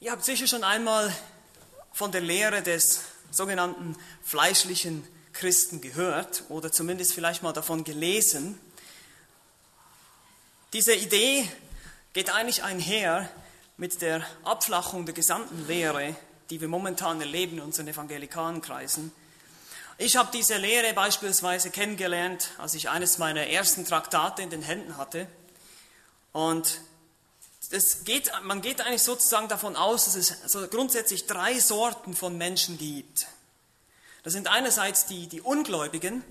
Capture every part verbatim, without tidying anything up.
Ihr habt sicher schon einmal von der Lehre des sogenannten fleischlichen Christen gehört oder zumindest vielleicht mal davon gelesen. Diese Idee geht eigentlich einher mit der Abflachung der gesamten Lehre, die wir momentan erleben in unseren evangelikalen Kreisen. Ich habe diese Lehre beispielsweise kennengelernt, als ich eines meiner ersten Traktate in den Händen hatte. Und es geht, man geht eigentlich sozusagen davon aus, dass es so grundsätzlich drei Sorten von Menschen gibt. Das sind einerseits die, die Ungläubigen.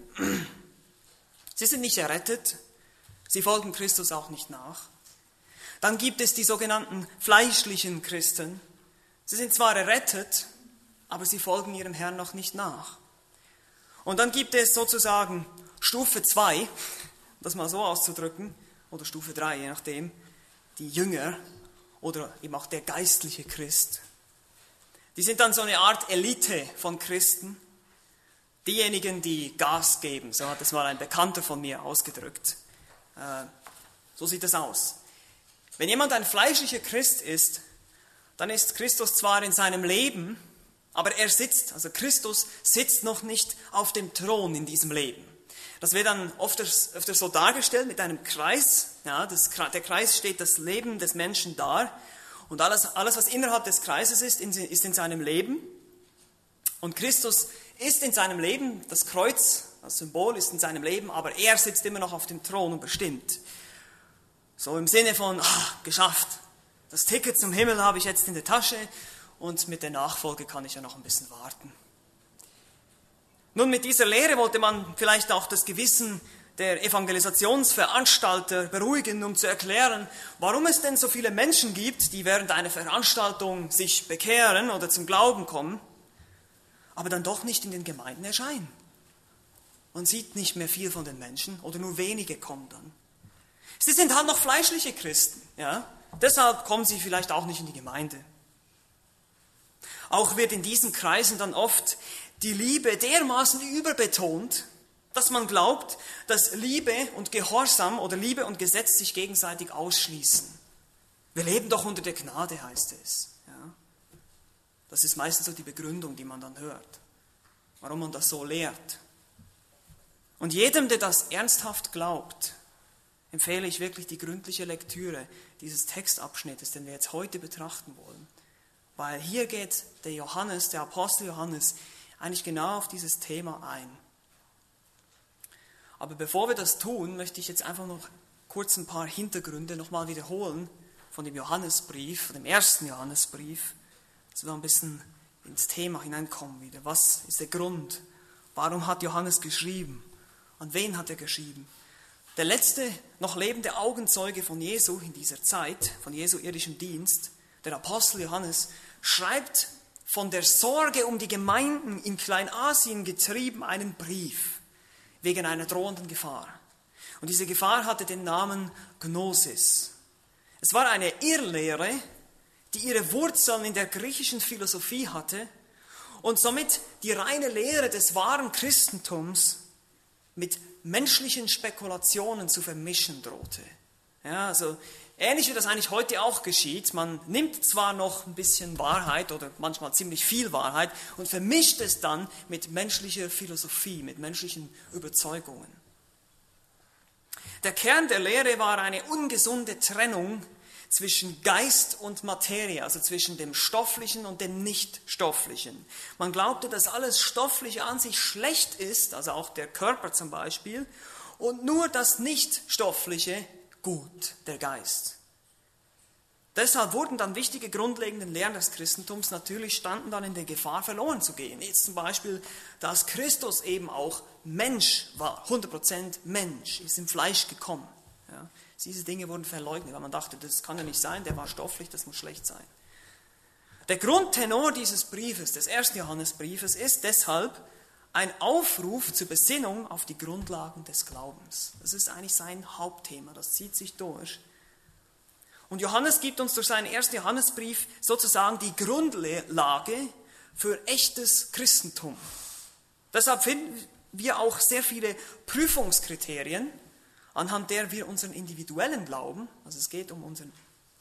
Sie sind nicht errettet, sie folgen Christus auch nicht nach. Dann gibt es die sogenannten fleischlichen Christen. Sie sind zwar errettet, aber sie folgen ihrem Herrn noch nicht nach. Und dann gibt es sozusagen Stufe zwei, das mal so auszudrücken, oder Stufe drei, je nachdem, die Jünger oder eben auch der geistliche Christ. Die sind dann so eine Art Elite von Christen, diejenigen, die Gas geben, so hat es mal ein Bekannter von mir ausgedrückt. Äh, so sieht das aus. Wenn jemand ein fleischlicher Christ ist, dann ist Christus zwar in seinem Leben, aber er sitzt, also Christus sitzt noch nicht auf dem Thron in diesem Leben. Das wird dann öfters, öfters so dargestellt mit einem Kreis. Ja, das, der Kreis steht das Leben des Menschen dar. Und alles, alles, was innerhalb des Kreises ist, ist in seinem Leben. Und Christus ist in seinem Leben, das Kreuz, das Symbol ist in seinem Leben, aber er sitzt immer noch auf dem Thron und bestimmt. So im Sinne von, ah, geschafft. Das Ticket zum Himmel habe ich jetzt in der Tasche und mit der Nachfolge kann ich ja noch ein bisschen warten. Nun, mit dieser Lehre wollte man vielleicht auch das Gewissen der Evangelisationsveranstalter beruhigen, um zu erklären, warum es denn so viele Menschen gibt, die während einer Veranstaltung sich bekehren oder zum Glauben kommen, aber dann doch nicht in den Gemeinden erscheinen. Man sieht nicht mehr viel von den Menschen oder nur wenige kommen dann. Sie sind halt noch fleischliche Christen, ja? Deshalb kommen sie vielleicht auch nicht in die Gemeinde. Auch wird in diesen Kreisen dann oft die Liebe dermaßen überbetont, dass man glaubt, dass Liebe und Gehorsam oder Liebe und Gesetz sich gegenseitig ausschließen. Wir leben doch unter der Gnade, heißt es. Ja? Das ist meistens so die Begründung, die man dann hört, warum man das so lehrt. Und jedem, der das ernsthaft glaubt, empfehle ich wirklich die gründliche Lektüre dieses Textabschnittes, den wir jetzt heute betrachten wollen. Weil hier geht der Johannes, der Apostel Johannes, eigentlich genau auf dieses Thema ein. Aber bevor wir das tun, möchte ich jetzt einfach noch kurz ein paar Hintergründe nochmal wiederholen von dem Johannesbrief, von dem ersten Johannesbrief, dass wir da ein bisschen ins Thema hineinkommen wieder. Was ist der Grund? Warum hat Johannes geschrieben? An wen hat er geschrieben? Der letzte noch lebende Augenzeuge von Jesu in dieser Zeit, von Jesu irdischem Dienst, der Apostel Johannes, schreibt von der Sorge um die Gemeinden in Kleinasien getrieben einen Brief wegen einer drohenden Gefahr. Und diese Gefahr hatte den Namen Gnosis. Es war eine Irrlehre, die ihre Wurzeln in der griechischen Philosophie hatte und somit die reine Lehre des wahren Christentums mit menschlichen Spekulationen zu vermischen drohte. Ja, also ähnlich wie das eigentlich heute auch geschieht. Man nimmt zwar noch ein bisschen Wahrheit oder manchmal ziemlich viel Wahrheit und vermischt es dann mit menschlicher Philosophie, mit menschlichen Überzeugungen. Der Kern der Lehre war eine ungesunde Trennung zwischen Geist und Materie, also zwischen dem Stofflichen und dem Nichtstofflichen. Man glaubte, dass alles Stoffliche an sich schlecht ist, also auch der Körper zum Beispiel, und nur das Nichtstoffliche gut, der Geist. Deshalb wurden dann wichtige grundlegende Lehren des Christentums natürlich standen dann in der Gefahr, verloren zu gehen. Jetzt zum Beispiel, dass Christus eben auch Mensch war, hundert Prozent Mensch, ist im Fleisch gekommen. Ja, diese Dinge wurden verleugnet, weil man dachte, das kann ja nicht sein, der war stofflich, das muss schlecht sein. Der Grundtenor dieses Briefes, des ersten Johannesbriefes, ist deshalb ein Aufruf zur Besinnung auf die Grundlagen des Glaubens. Das ist eigentlich sein Hauptthema, das zieht sich durch. Und Johannes gibt uns durch seinen ersten Johannesbrief sozusagen die Grundlage für echtes Christentum. Deshalb finden wir auch sehr viele Prüfungskriterien, anhand der wir unseren individuellen Glauben, also es geht um unseren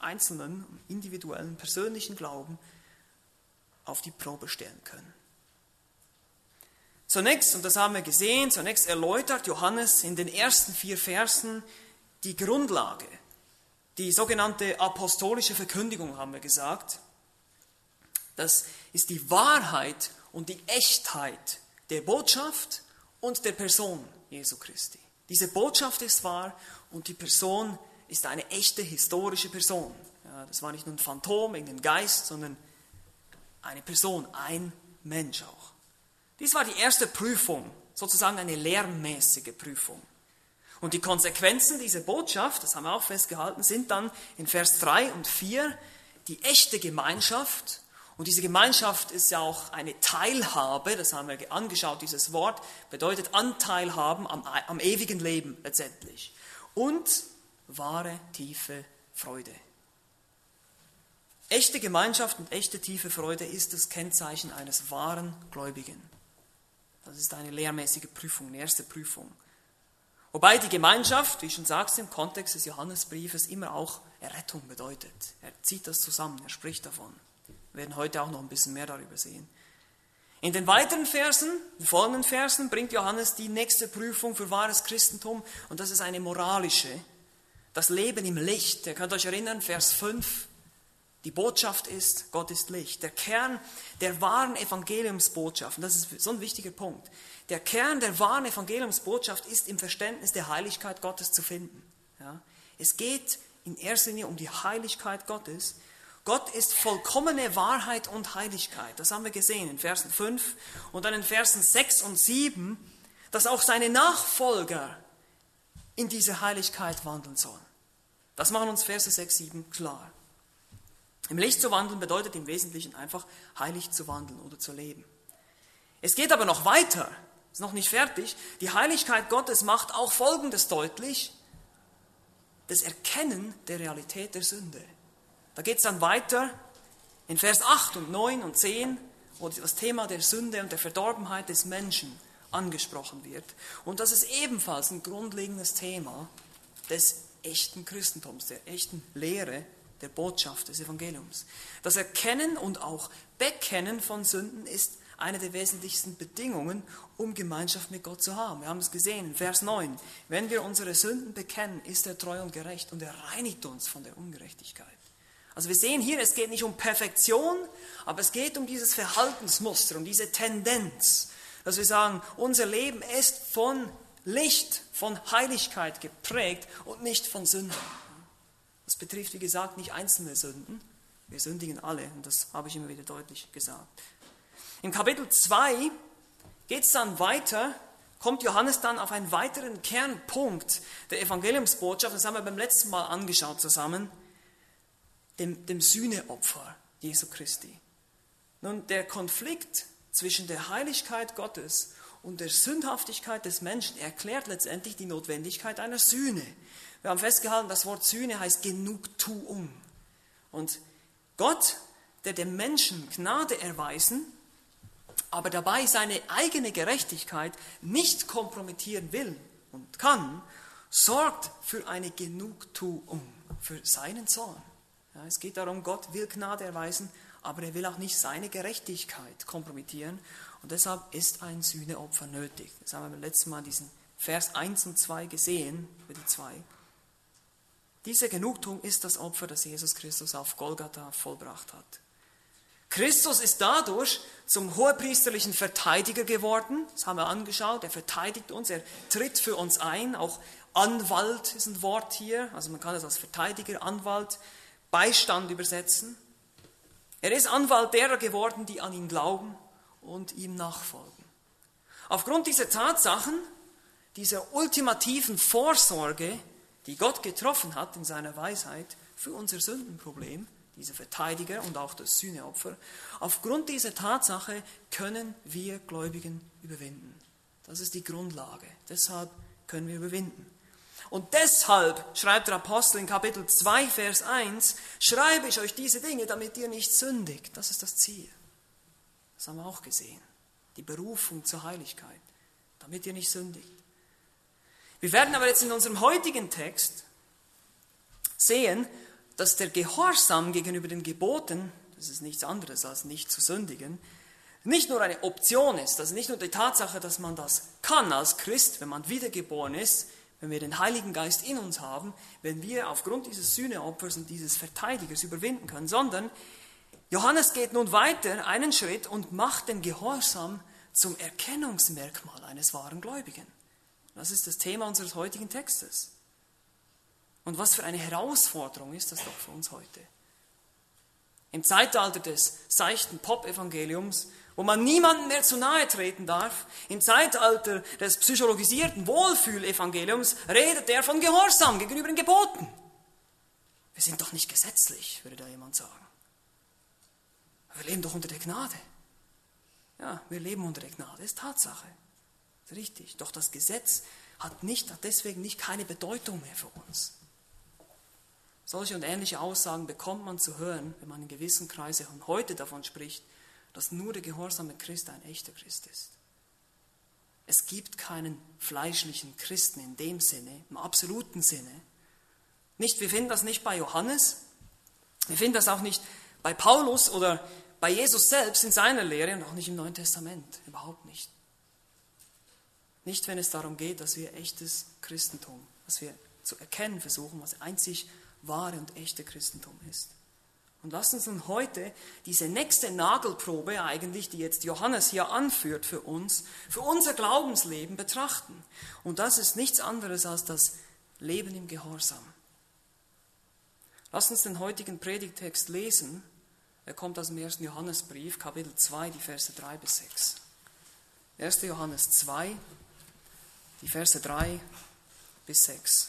einzelnen, individuellen, persönlichen Glauben auf die Probe stellen können. Zunächst, und das haben wir gesehen, zunächst erläutert Johannes in den ersten vier Versen die Grundlage, die sogenannte apostolische Verkündigung, haben wir gesagt. Das ist die Wahrheit und die Echtheit der Botschaft und der Person Jesu Christi. Diese Botschaft ist wahr und die Person ist eine echte historische Person. Ja, das war nicht nur ein Phantom, irgendein Geist, sondern eine Person, ein Mensch auch. Dies war die erste Prüfung, sozusagen eine lehrmäßige Prüfung. Und die Konsequenzen dieser Botschaft, das haben wir auch festgehalten, sind dann in Vers drei und vier die echte Gemeinschaft. Und diese Gemeinschaft ist ja auch eine Teilhabe, das haben wir angeschaut, dieses Wort bedeutet Anteil haben am, am ewigen Leben letztendlich. Und wahre, tiefe Freude. Echte Gemeinschaft und echte, tiefe Freude ist das Kennzeichen eines wahren Gläubigen. Das ist eine lehrmäßige Prüfung, eine erste Prüfung. Wobei die Gemeinschaft, wie ich schon sagte, im Kontext des Johannesbriefes immer auch Errettung bedeutet. Er zieht das zusammen, er spricht davon. Wir werden heute auch noch ein bisschen mehr darüber sehen. In den weiteren Versen, den folgenden Versen, bringt Johannes die nächste Prüfung für wahres Christentum und das ist eine moralische. Das Leben im Licht. Ihr könnt euch erinnern, Vers fünf, die Botschaft ist, Gott ist Licht. Der Kern der wahren Evangeliumsbotschaft, und das ist so ein wichtiger Punkt, der Kern der wahren Evangeliumsbotschaft ist im Verständnis der Heiligkeit Gottes zu finden. Ja? Es geht in erster Linie um die Heiligkeit Gottes. Gott ist vollkommene Wahrheit und Heiligkeit. Das haben wir gesehen in Versen fünf und dann in Versen sechs und sieben, dass auch seine Nachfolger in diese Heiligkeit wandeln sollen. Das machen uns Verse sechs, sieben klar. Im Licht zu wandeln bedeutet im Wesentlichen einfach heilig zu wandeln oder zu leben. Es geht aber noch weiter, ist noch nicht fertig. Die Heiligkeit Gottes macht auch Folgendes deutlich: das Erkennen der Realität der Sünde. Da geht es dann weiter in Vers acht und neun und zehn, wo das Thema der Sünde und der Verdorbenheit des Menschen angesprochen wird. Und das ist ebenfalls ein grundlegendes Thema des echten Christentums, der echten Lehre, der Botschaft des Evangeliums. Das Erkennen und auch Bekennen von Sünden ist eine der wesentlichsten Bedingungen, um Gemeinschaft mit Gott zu haben. Wir haben es gesehen in Vers neun. Wenn wir unsere Sünden bekennen, ist er treu und gerecht und er reinigt uns von der Ungerechtigkeit. Also wir sehen hier, es geht nicht um Perfektion, aber es geht um dieses Verhaltensmuster, um diese Tendenz, dass wir sagen, unser Leben ist von Licht, von Heiligkeit geprägt und nicht von Sünden. Das betrifft, wie gesagt, nicht einzelne Sünden. Wir sündigen alle und das habe ich immer wieder deutlich gesagt. Im Kapitel zwei geht es dann weiter, kommt Johannes dann auf einen weiteren Kernpunkt der Evangeliumsbotschaft, das haben wir beim letzten Mal angeschaut zusammen, dem, dem Sühneopfer Jesu Christi. Nun, der Konflikt zwischen der Heiligkeit Gottes und der Sündhaftigkeit des Menschen erklärt letztendlich die Notwendigkeit einer Sühne. Wir haben festgehalten, das Wort Sühne heißt Genugtuung. Und Gott, der dem Menschen Gnade erweisen, aber dabei seine eigene Gerechtigkeit nicht kompromittieren will und kann, sorgt für eine Genugtuung, für seinen Sohn. Ja, es geht darum, Gott will Gnade erweisen, aber er will auch nicht seine Gerechtigkeit kompromittieren. Und deshalb ist ein Sühneopfer nötig. Das haben wir beim letzten Mal diesen Vers eins und zwei gesehen, für die zwei. Diese Genugtuung ist das Opfer, das Jesus Christus auf Golgatha vollbracht hat. Christus ist dadurch zum hohepriesterlichen Verteidiger geworden. Das haben wir angeschaut. Er verteidigt uns, er tritt für uns ein. Auch Anwalt ist ein Wort hier. Also man kann es als Verteidiger, Anwalt, Beistand übersetzen. Er ist Anwalt derer geworden, die an ihn glauben und ihm nachfolgen. Aufgrund dieser Tatsachen, dieser ultimativen Vorsorge, die Gott getroffen hat in seiner Weisheit für unser Sündenproblem, diese Verteidiger und auch das Sühneopfer, aufgrund dieser Tatsache können wir Gläubigen überwinden. Das ist die Grundlage. Deshalb können wir überwinden. Und deshalb, schreibt der Apostel in Kapitel zwei, Vers eins, schreibe ich euch diese Dinge, damit ihr nicht sündigt. Das ist das Ziel. Das haben wir auch gesehen. Die Berufung zur Heiligkeit, damit ihr nicht sündigt. Wir werden aber jetzt in unserem heutigen Text sehen, dass der Gehorsam gegenüber den Geboten, das ist nichts anderes als nicht zu sündigen, nicht nur eine Option ist, also nicht nur die Tatsache, dass man das kann als Christ, wenn man wiedergeboren ist, wenn wir den Heiligen Geist in uns haben, wenn wir aufgrund dieses Sühneopfers und dieses Verteidigers überwinden können, sondern Johannes geht nun weiter einen Schritt und macht den Gehorsam zum Erkennungsmerkmal eines wahren Gläubigen. Das ist das Thema unseres heutigen Textes. Und was für eine Herausforderung ist das doch für uns heute. Im Zeitalter des seichten Pop-Evangeliums, wo man niemandem mehr zu nahe treten darf, im Zeitalter des psychologisierten Wohlfühl-Evangeliums, redet er von Gehorsam gegenüber den Geboten. Wir sind doch nicht gesetzlich, würde da jemand sagen. Wir leben doch unter der Gnade. Ja, wir leben unter der Gnade, das ist Tatsache. Das ist richtig. Doch das Gesetz hat, nicht, hat deswegen nicht keine Bedeutung mehr für uns. Solche und ähnliche Aussagen bekommt man zu hören, wenn man in gewissen Kreisen von heute davon spricht, dass nur der gehorsame Christ ein echter Christ ist. Es gibt keinen fleischlichen Christen in dem Sinne, im absoluten Sinne. Nicht, wir finden das nicht bei Johannes, wir finden das auch nicht bei Paulus oder bei Jesus selbst in seiner Lehre und auch nicht im Neuen Testament, überhaupt nicht. Nicht, wenn es darum geht, dass wir echtes Christentum, dass wir zu erkennen versuchen, was einzig wahre und echte Christentum ist. Und lasst uns nun heute diese nächste Nagelprobe eigentlich, die jetzt Johannes hier anführt für uns, für unser Glaubensleben betrachten. Und das ist nichts anderes als das Leben im Gehorsam. Lasst uns den heutigen Predigtext lesen. Er kommt aus dem ersten Johannesbrief, Kapitel zwei, die Verse drei bis sechs. erster Johannes zwei, die Verse drei bis sechs.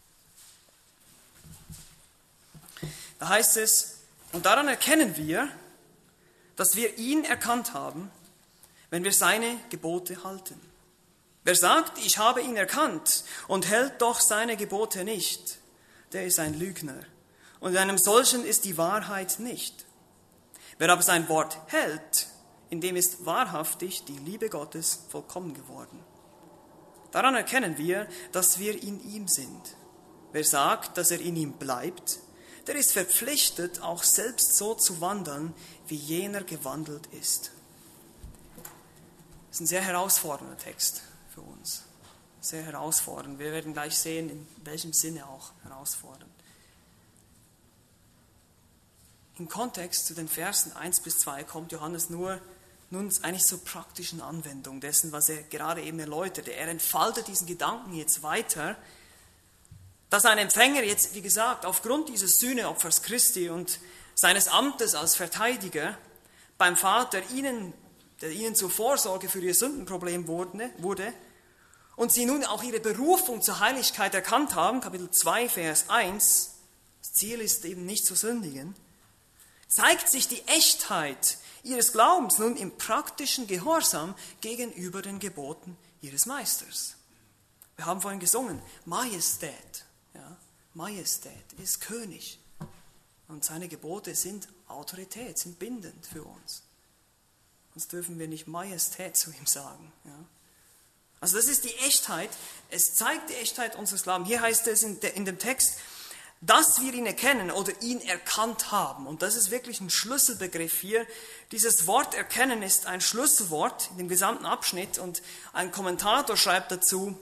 Da heißt es, und daran erkennen wir, dass wir ihn erkannt haben, wenn wir seine Gebote halten. Wer sagt, ich habe ihn erkannt und hält doch seine Gebote nicht, der ist ein Lügner. Und in einem solchen ist die Wahrheit nicht. Wer aber sein Wort hält, in dem ist wahrhaftig die Liebe Gottes vollkommen geworden. Daran erkennen wir, dass wir in ihm sind. Wer sagt, dass er in ihm bleibt, der ist verpflichtet, auch selbst so zu wandeln, wie jener gewandelt ist. Das ist ein sehr herausfordernder Text für uns. Sehr herausfordernd. Wir werden gleich sehen, in welchem Sinne auch herausfordernd. Im Kontext zu den Versen eins bis zwei kommt Johannes nur nun eigentlich zur praktischen Anwendung dessen, was er gerade eben erläuterte. Er entfaltet diesen Gedanken jetzt weiter, dass ein Empfänger jetzt, wie gesagt, aufgrund dieses Sühneopfers Christi und seines Amtes als Verteidiger beim Vater, ihnen, der ihnen zur Vorsorge für ihr Sündenproblem wurde, wurde und sie nun auch ihre Berufung zur Heiligkeit erkannt haben, Kapitel zwei, Vers eins, das Ziel ist eben nicht zu sündigen, zeigt sich die Echtheit ihres Glaubens nun im praktischen Gehorsam gegenüber den Geboten ihres Meisters. Wir haben vorhin gesungen, Majestät. Ja, Majestät ist König und seine Gebote sind Autorität, sind bindend für uns. Sonst dürfen wir nicht Majestät zu ihm sagen. Ja. Also das ist die Echtheit, es zeigt die Echtheit unseres Glaubens. Hier heißt es in, de, in dem Text, dass wir ihn erkennen oder ihn erkannt haben. Und das ist wirklich ein Schlüsselbegriff hier. Dieses Wort erkennen ist ein Schlüsselwort in dem gesamten Abschnitt und ein Kommentator schreibt dazu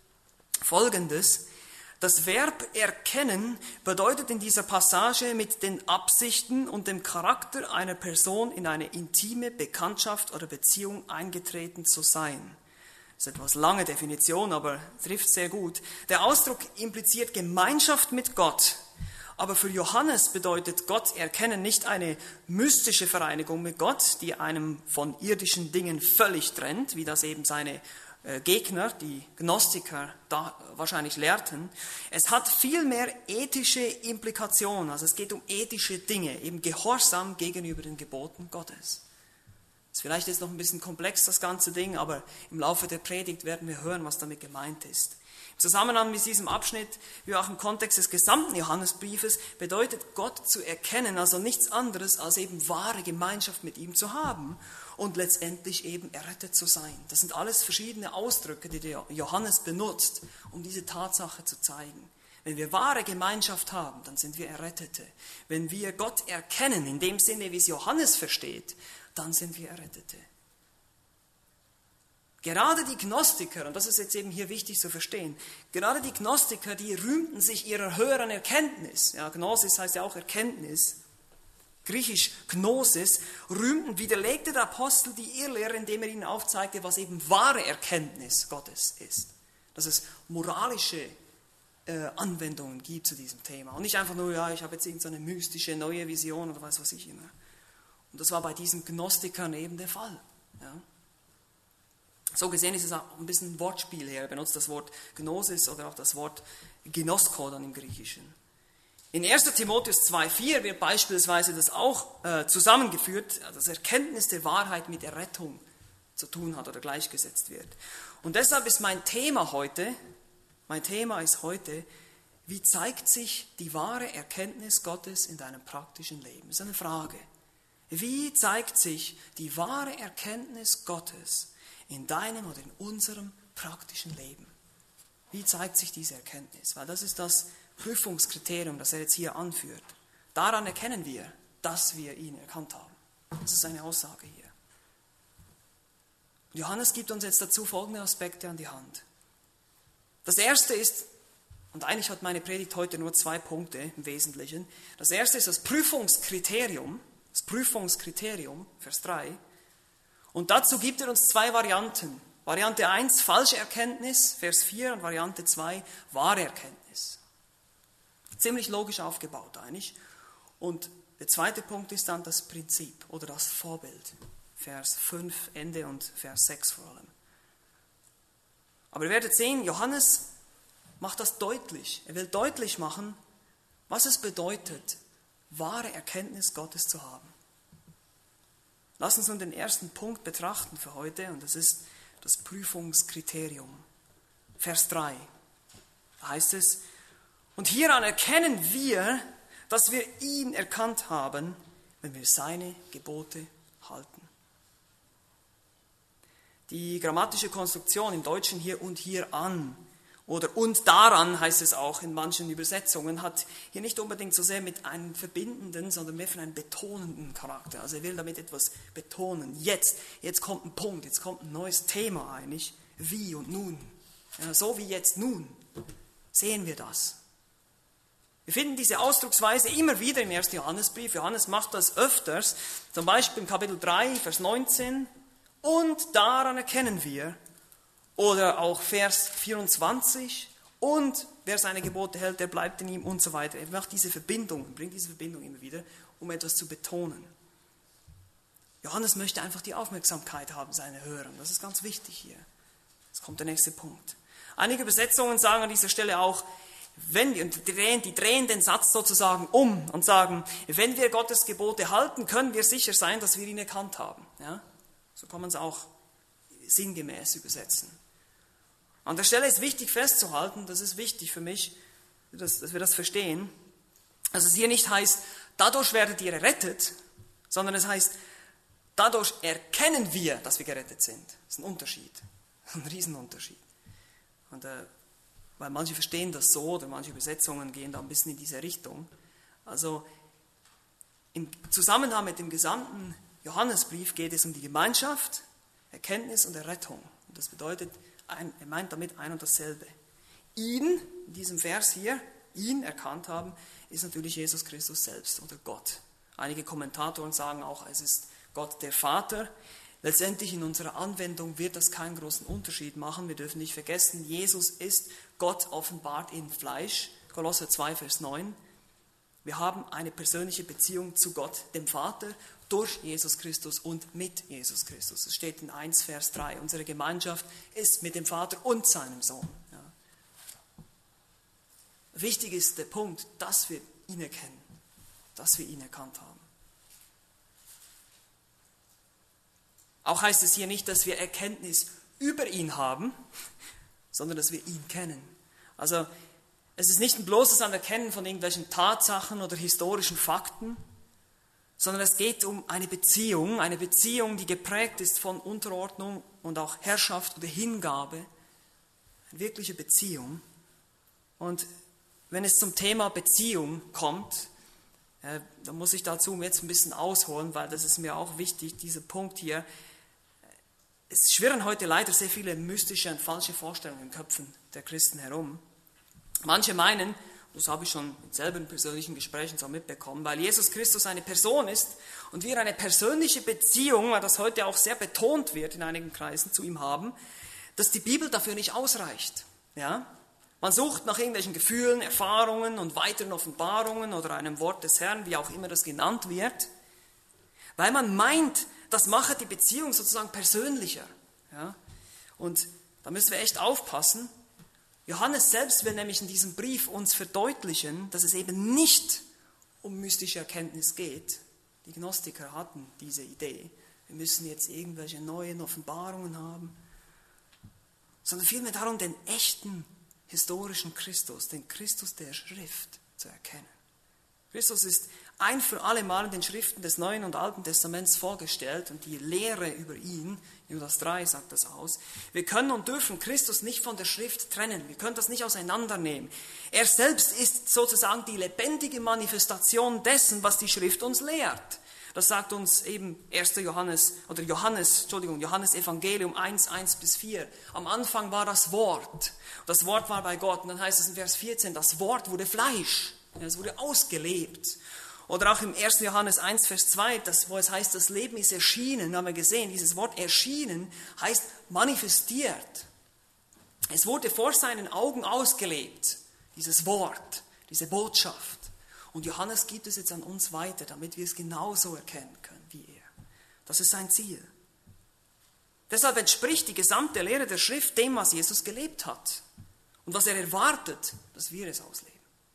Folgendes. Das Verb erkennen bedeutet in dieser Passage mit den Absichten und dem Charakter einer Person in eine intime Bekanntschaft oder Beziehung eingetreten zu sein. Das ist eine etwas lange Definition, aber trifft sehr gut. Der Ausdruck impliziert Gemeinschaft mit Gott. Aber für Johannes bedeutet Gott erkennen nicht eine mystische Vereinigung mit Gott, die einem von irdischen Dingen völlig trennt, wie das eben seine Gegner, die Gnostiker, da wahrscheinlich lehrten. Es hat vielmehr ethische Implikationen, also es geht um ethische Dinge, eben Gehorsam gegenüber den Geboten Gottes. Das ist vielleicht jetzt noch ein bisschen komplex, das ganze Ding, aber im Laufe der Predigt werden wir hören, was damit gemeint ist. Im Zusammenhang mit diesem Abschnitt, wie auch im Kontext des gesamten Johannesbriefes, bedeutet Gott zu erkennen, also nichts anderes, als eben wahre Gemeinschaft mit ihm zu haben und letztendlich eben errettet zu sein. Das sind alles verschiedene Ausdrücke, die der Johannes benutzt, um diese Tatsache zu zeigen. Wenn wir wahre Gemeinschaft haben, dann sind wir Errettete. Wenn wir Gott erkennen, in dem Sinne, wie es Johannes versteht, dann sind wir Errettete. Gerade die Gnostiker, und das ist jetzt eben hier wichtig zu verstehen, gerade die Gnostiker, die rühmten sich ihrer höheren Erkenntnis. Ja, Gnosis heißt ja auch Erkenntnis. Griechisch Gnosis, rühmten, widerlegte der Apostel die Irrlehre, indem er ihnen aufzeigte, was eben wahre Erkenntnis Gottes ist. Dass es moralische äh, Anwendungen gibt zu diesem Thema. Und nicht einfach nur, ja, ich habe jetzt irgendeine mystische neue Vision oder was weiß ich immer. Und das war bei diesen Gnostikern eben der Fall. Ja. So gesehen ist es auch ein bisschen ein Wortspiel her. Er benutzt das Wort Gnosis oder auch das Wort Ginosko dann im Griechischen. In erster Timotheus zwei vier wird beispielsweise das auch äh, zusammengeführt, dass Erkenntnis der Wahrheit mit Errettung zu tun hat oder gleichgesetzt wird. Und deshalb ist mein Thema heute, mein Thema ist heute, wie zeigt sich die wahre Erkenntnis Gottes in deinem praktischen Leben? Das ist eine Frage. Wie zeigt sich die wahre Erkenntnis Gottes in deinem oder in unserem praktischen Leben? Wie zeigt sich diese Erkenntnis? Weil das ist das Prüfungskriterium, das er jetzt hier anführt. Daran erkennen wir, dass wir ihn erkannt haben. Das ist eine Aussage hier. Johannes gibt uns jetzt dazu folgende Aspekte an die Hand. Das erste ist, und eigentlich hat meine Predigt heute nur zwei Punkte im Wesentlichen. Das erste ist das Prüfungskriterium, das Prüfungskriterium, Vers drei. Und dazu gibt er uns zwei Varianten. Variante eins, falsche Erkenntnis, Vers vier, und Variante zwei, wahre Erkenntnis. Ziemlich logisch aufgebaut eigentlich. Und der zweite Punkt ist dann das Prinzip oder das Vorbild. Vers fünf, Ende, und Vers sechs vor allem. Aber ihr werdet sehen, Johannes macht das deutlich. Er will deutlich machen, was es bedeutet, wahre Erkenntnis Gottes zu haben. Lass uns nun den ersten Punkt betrachten für heute, und das ist das Prüfungskriterium. Vers drei, da heißt es, und hieran erkennen wir, dass wir ihn erkannt haben, wenn wir seine Gebote halten. Die grammatische Konstruktion im Deutschen hier und hier an oder und daran heißt es auch in manchen Übersetzungen, hat hier nicht unbedingt so sehr mit einem verbindenden, sondern mehr von einem betonenden Charakter. Also er will damit etwas betonen. Jetzt, jetzt kommt ein Punkt, jetzt kommt ein neues Thema eigentlich. Wie und nun. Ja, so wie jetzt nun sehen wir das. Wir finden diese Ausdrucksweise immer wieder im ersten Johannesbrief. Johannes macht das öfters, zum Beispiel im Kapitel drei, Vers neunzehn. Und daran erkennen wir, oder auch Vers vierundzwanzig, und wer seine Gebote hält, der bleibt in ihm und so weiter. Er macht diese Verbindung, bringt diese Verbindung immer wieder, um etwas zu betonen. Johannes möchte einfach die Aufmerksamkeit haben, seine Hörer. Das ist ganz wichtig hier. Jetzt kommt der nächste Punkt. Einige Übersetzungen sagen an dieser Stelle auch, wenn wir, und die drehen, die drehen den Satz sozusagen um und sagen, wenn wir Gottes Gebote halten, können wir sicher sein, dass wir ihn erkannt haben. Ja? So kann man es auch sinngemäß übersetzen. An der Stelle ist wichtig festzuhalten, das ist wichtig für mich, dass, dass wir das verstehen, dass es hier nicht heißt, dadurch werdet ihr errettet, sondern es heißt, dadurch erkennen wir, dass wir gerettet sind. Das ist ein Unterschied, ein Riesenunterschied. Und, äh, weil manche verstehen das so, oder manche Übersetzungen gehen da ein bisschen in diese Richtung. Also im Zusammenhang mit dem gesamten Johannesbrief geht es um die Gemeinschaft, Erkenntnis und Errettung. Und das bedeutet, ein, er meint damit ein und dasselbe. Ihn, in diesem Vers hier, ihn erkannt haben, ist natürlich Jesus Christus selbst oder Gott. Einige Kommentatoren sagen auch, es ist Gott der Vater. Letztendlich in unserer Anwendung wird das keinen großen Unterschied machen. Wir dürfen nicht vergessen, Jesus ist Gott offenbart in Fleisch. Kolosser zwei, Vers neun. Wir haben eine persönliche Beziehung zu Gott, dem Vater, durch Jesus Christus und mit Jesus Christus. Es steht in eins, Vers drei. Unsere Gemeinschaft ist mit dem Vater und seinem Sohn. Ja. Wichtig ist der Punkt, dass wir ihn erkennen, dass wir ihn erkannt haben. Auch heißt es hier nicht, dass wir Erkenntnis über ihn haben, sondern dass wir ihn kennen. Also es ist nicht ein bloßes Anerkennen von irgendwelchen Tatsachen oder historischen Fakten, sondern es geht um eine Beziehung, eine Beziehung, die geprägt ist von Unterordnung und auch Herrschaft oder Hingabe, eine wirkliche Beziehung. Und wenn es zum Thema Beziehung kommt, äh, da muss ich dazu jetzt ein bisschen ausholen, weil das ist mir auch wichtig, dieser Punkt hier. Es schwirren heute leider sehr viele mystische und falsche Vorstellungen in den Köpfen der Christen herum. Manche meinen, das habe ich schon in selber in persönlichen Gesprächen so mitbekommen, weil Jesus Christus eine Person ist und wir eine persönliche Beziehung, weil das heute auch sehr betont wird in einigen Kreisen, zu ihm haben, dass die Bibel dafür nicht ausreicht. Ja? Man sucht nach irgendwelchen Gefühlen, Erfahrungen und weiteren Offenbarungen oder einem Wort des Herrn, wie auch immer das genannt wird, weil man meint, das mache die Beziehung sozusagen persönlicher. Ja? Und da müssen wir echt aufpassen. Johannes selbst will nämlich in diesem Brief uns verdeutlichen, dass es eben nicht um mystische Erkenntnis geht. Die Gnostiker hatten diese Idee. Wir müssen jetzt irgendwelche neuen Offenbarungen haben. Sondern vielmehr darum, den echten historischen Christus, den Christus der Schrift zu erkennen. Christus ist ein für alle Mal in den Schriften des Neuen und Alten Testaments vorgestellt und die Lehre über ihn, Judas drei sagt das aus. Wir können und dürfen Christus nicht von der Schrift trennen, wir können das nicht auseinandernehmen. Er selbst ist sozusagen die lebendige Manifestation dessen, was die Schrift uns lehrt. Das sagt uns eben erster Johannes, oder Johannes, Entschuldigung, Johannes Evangelium eins, eins bis vier. Am Anfang war das Wort. Das Wort war bei Gott. Und dann heißt es in Vers vierzehn, das Wort wurde Fleisch. Es wurde ausgelebt. Oder auch im ersten Johannes eins, Vers zwei, das, wo es heißt, das Leben ist erschienen, haben wir gesehen, dieses Wort erschienen heißt manifestiert. Es wurde vor seinen Augen ausgelebt, dieses Wort, diese Botschaft. Und Johannes gibt es jetzt an uns weiter, damit wir es genauso erkennen können wie er. Das ist sein Ziel. Deshalb entspricht die gesamte Lehre der Schrift dem, was Jesus gelebt hat und was er erwartet, dass wir es ausleben.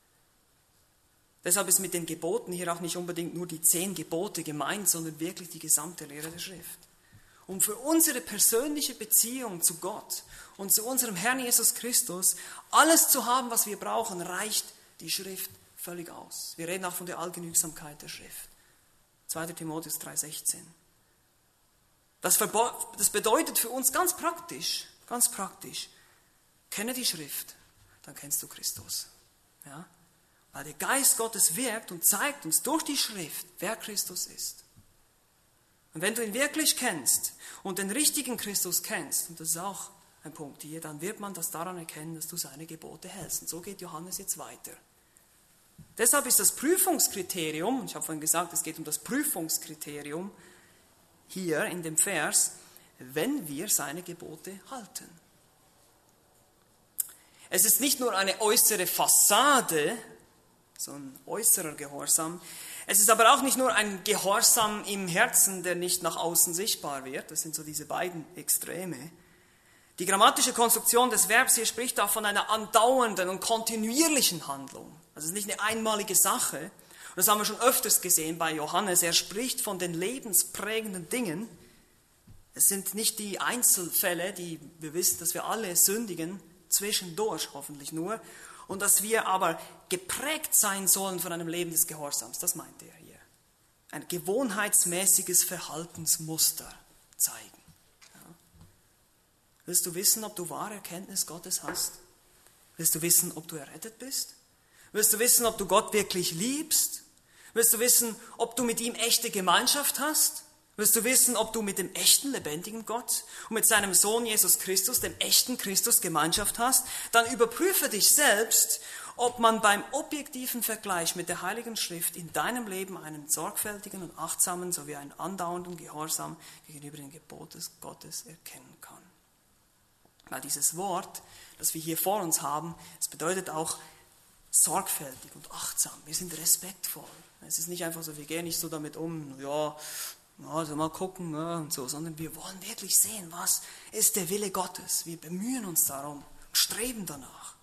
Deshalb ist mit den Geboten hier auch nicht unbedingt nur die zehn Gebote gemeint, sondern wirklich die gesamte Lehre der Schrift. Um für unsere persönliche Beziehung zu Gott und zu unserem Herrn Jesus Christus alles zu haben, was wir brauchen, reicht die Schrift völlig aus. Wir reden auch von der Allgenügsamkeit der Schrift. zweiter Timotheus drei, sechzehn. Das, das bedeutet für uns ganz praktisch, ganz praktisch, kenne die Schrift, dann kennst du Christus. Ja? Weil der Geist Gottes wirkt und zeigt uns durch die Schrift, wer Christus ist. Und wenn du ihn wirklich kennst und den richtigen Christus kennst, und das ist auch ein Punkt hier, dann wird man das daran erkennen, dass du seine Gebote hältst. Und so geht Johannes jetzt weiter. Deshalb ist das Prüfungskriterium, und ich habe vorhin gesagt, es geht um das Prüfungskriterium hier in dem Vers, wenn wir seine Gebote halten. Es ist nicht nur eine äußere Fassade, so ein äußerer Gehorsam. Es ist aber auch nicht nur ein Gehorsam im Herzen, der nicht nach außen sichtbar wird. Das sind so diese beiden Extreme. Die grammatische Konstruktion des Verbs hier spricht auch von einer andauernden und kontinuierlichen Handlung. Also es ist nicht eine einmalige Sache. Und das haben wir schon öfters gesehen bei Johannes. Er spricht von den lebensprägenden Dingen. Es sind nicht die Einzelfälle, die wir wissen, dass wir alle sündigen, zwischendurch hoffentlich nur. Und dass wir aber geprägt sein sollen von einem Leben des Gehorsams. Das meint er hier. Ein gewohnheitsmäßiges Verhaltensmuster zeigen. Ja. Willst du wissen, ob du wahre Erkenntnis Gottes hast? Willst du wissen, ob du errettet bist? Willst du wissen, ob du Gott wirklich liebst? Willst du wissen, ob du mit ihm echte Gemeinschaft hast? Willst du wissen, ob du mit dem echten, lebendigen Gott und mit seinem Sohn Jesus Christus, dem echten Christus, Gemeinschaft hast? Dann überprüfe dich selbst, ob man beim objektiven Vergleich mit der Heiligen Schrift in deinem Leben einen sorgfältigen und achtsamen sowie einen andauernden Gehorsam gegenüber den Geboten Gottes erkennen kann. Weil dieses Wort, das wir hier vor uns haben, es bedeutet auch sorgfältig und achtsam. Wir sind respektvoll. Es ist nicht einfach so, wir gehen nicht so damit um, ja, also mal gucken ja, und so, sondern wir wollen wirklich sehen, was ist der Wille Gottes. Wir bemühen uns darum, streben danach.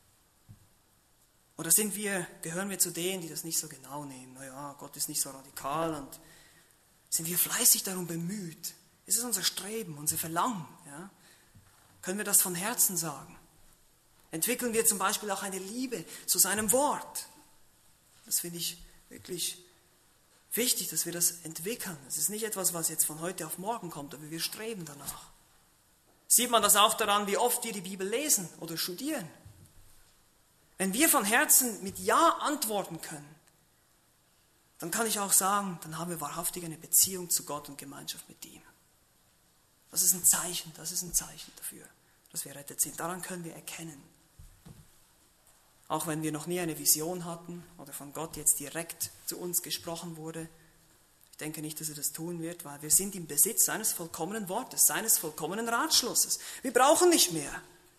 Oder sind wir, gehören wir zu denen, die das nicht so genau nehmen? Naja, Gott ist nicht so radikal und sind wir fleißig darum bemüht? Ist es unser Streben, unser Verlangen? Ja? Können wir das von Herzen sagen? Entwickeln wir zum Beispiel auch eine Liebe zu seinem Wort? Das finde ich wirklich wichtig, dass wir das entwickeln. Es ist nicht etwas, was jetzt von heute auf morgen kommt, aber wir streben danach. Sieht man das auch daran, wie oft wir die Bibel lesen oder studieren? Wenn wir von Herzen mit Ja antworten können, dann kann ich auch sagen, dann haben wir wahrhaftig eine Beziehung zu Gott und Gemeinschaft mit ihm. Das ist ein Zeichen, das ist ein Zeichen dafür, dass wir errettet sind. Daran können wir erkennen. Auch wenn wir noch nie eine Vision hatten oder von Gott jetzt direkt zu uns gesprochen wurde. Ich denke nicht, dass er das tun wird, weil wir sind im Besitz seines vollkommenen Wortes, seines vollkommenen Ratschlusses. Wir brauchen nicht mehr.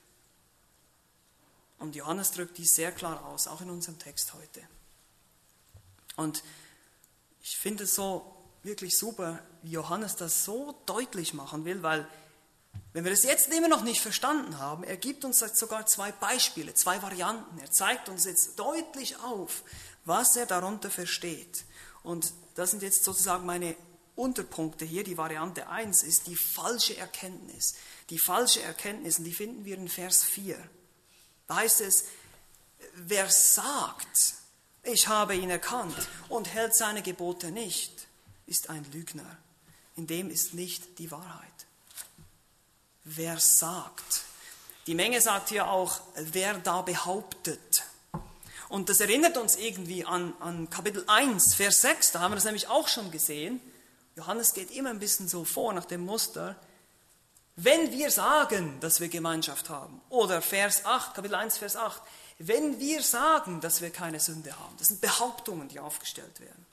Und Johannes drückt dies sehr klar aus, auch in unserem Text heute. Und ich finde es so wirklich super, wie Johannes das so deutlich machen will, weil wenn wir das jetzt immer noch nicht verstanden haben, er gibt uns sogar zwei Beispiele, zwei Varianten. Er zeigt uns jetzt deutlich auf, was er darunter versteht. Und das sind jetzt sozusagen meine Unterpunkte hier. Die Variante eins ist die falsche Erkenntnis. Die falsche Erkenntnis, und die finden wir in Vers vier. Da heißt es, wer sagt, ich habe ihn erkannt und hält seine Gebote nicht, ist ein Lügner. In dem ist nicht die Wahrheit. Wer sagt. Die Menge sagt hier auch, wer da behauptet. Und das erinnert uns irgendwie an, an Kapitel eins, Vers sechs, da haben wir das nämlich auch schon gesehen. Johannes geht immer ein bisschen so vor nach dem Muster. Wenn wir sagen, dass wir Gemeinschaft haben, oder Vers acht, Kapitel eins, Vers acht, wenn wir sagen, dass wir keine Sünde haben, das sind Behauptungen, die aufgestellt werden.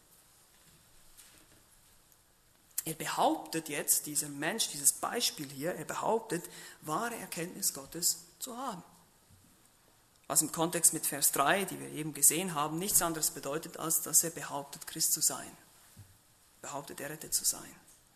Er behauptet jetzt, dieser Mensch, dieses Beispiel hier, er behauptet, wahre Erkenntnis Gottes zu haben. Was im Kontext mit Vers drei, die wir eben gesehen haben, nichts anderes bedeutet, als dass er behauptet, Christ zu sein. Behauptet, errettet zu sein.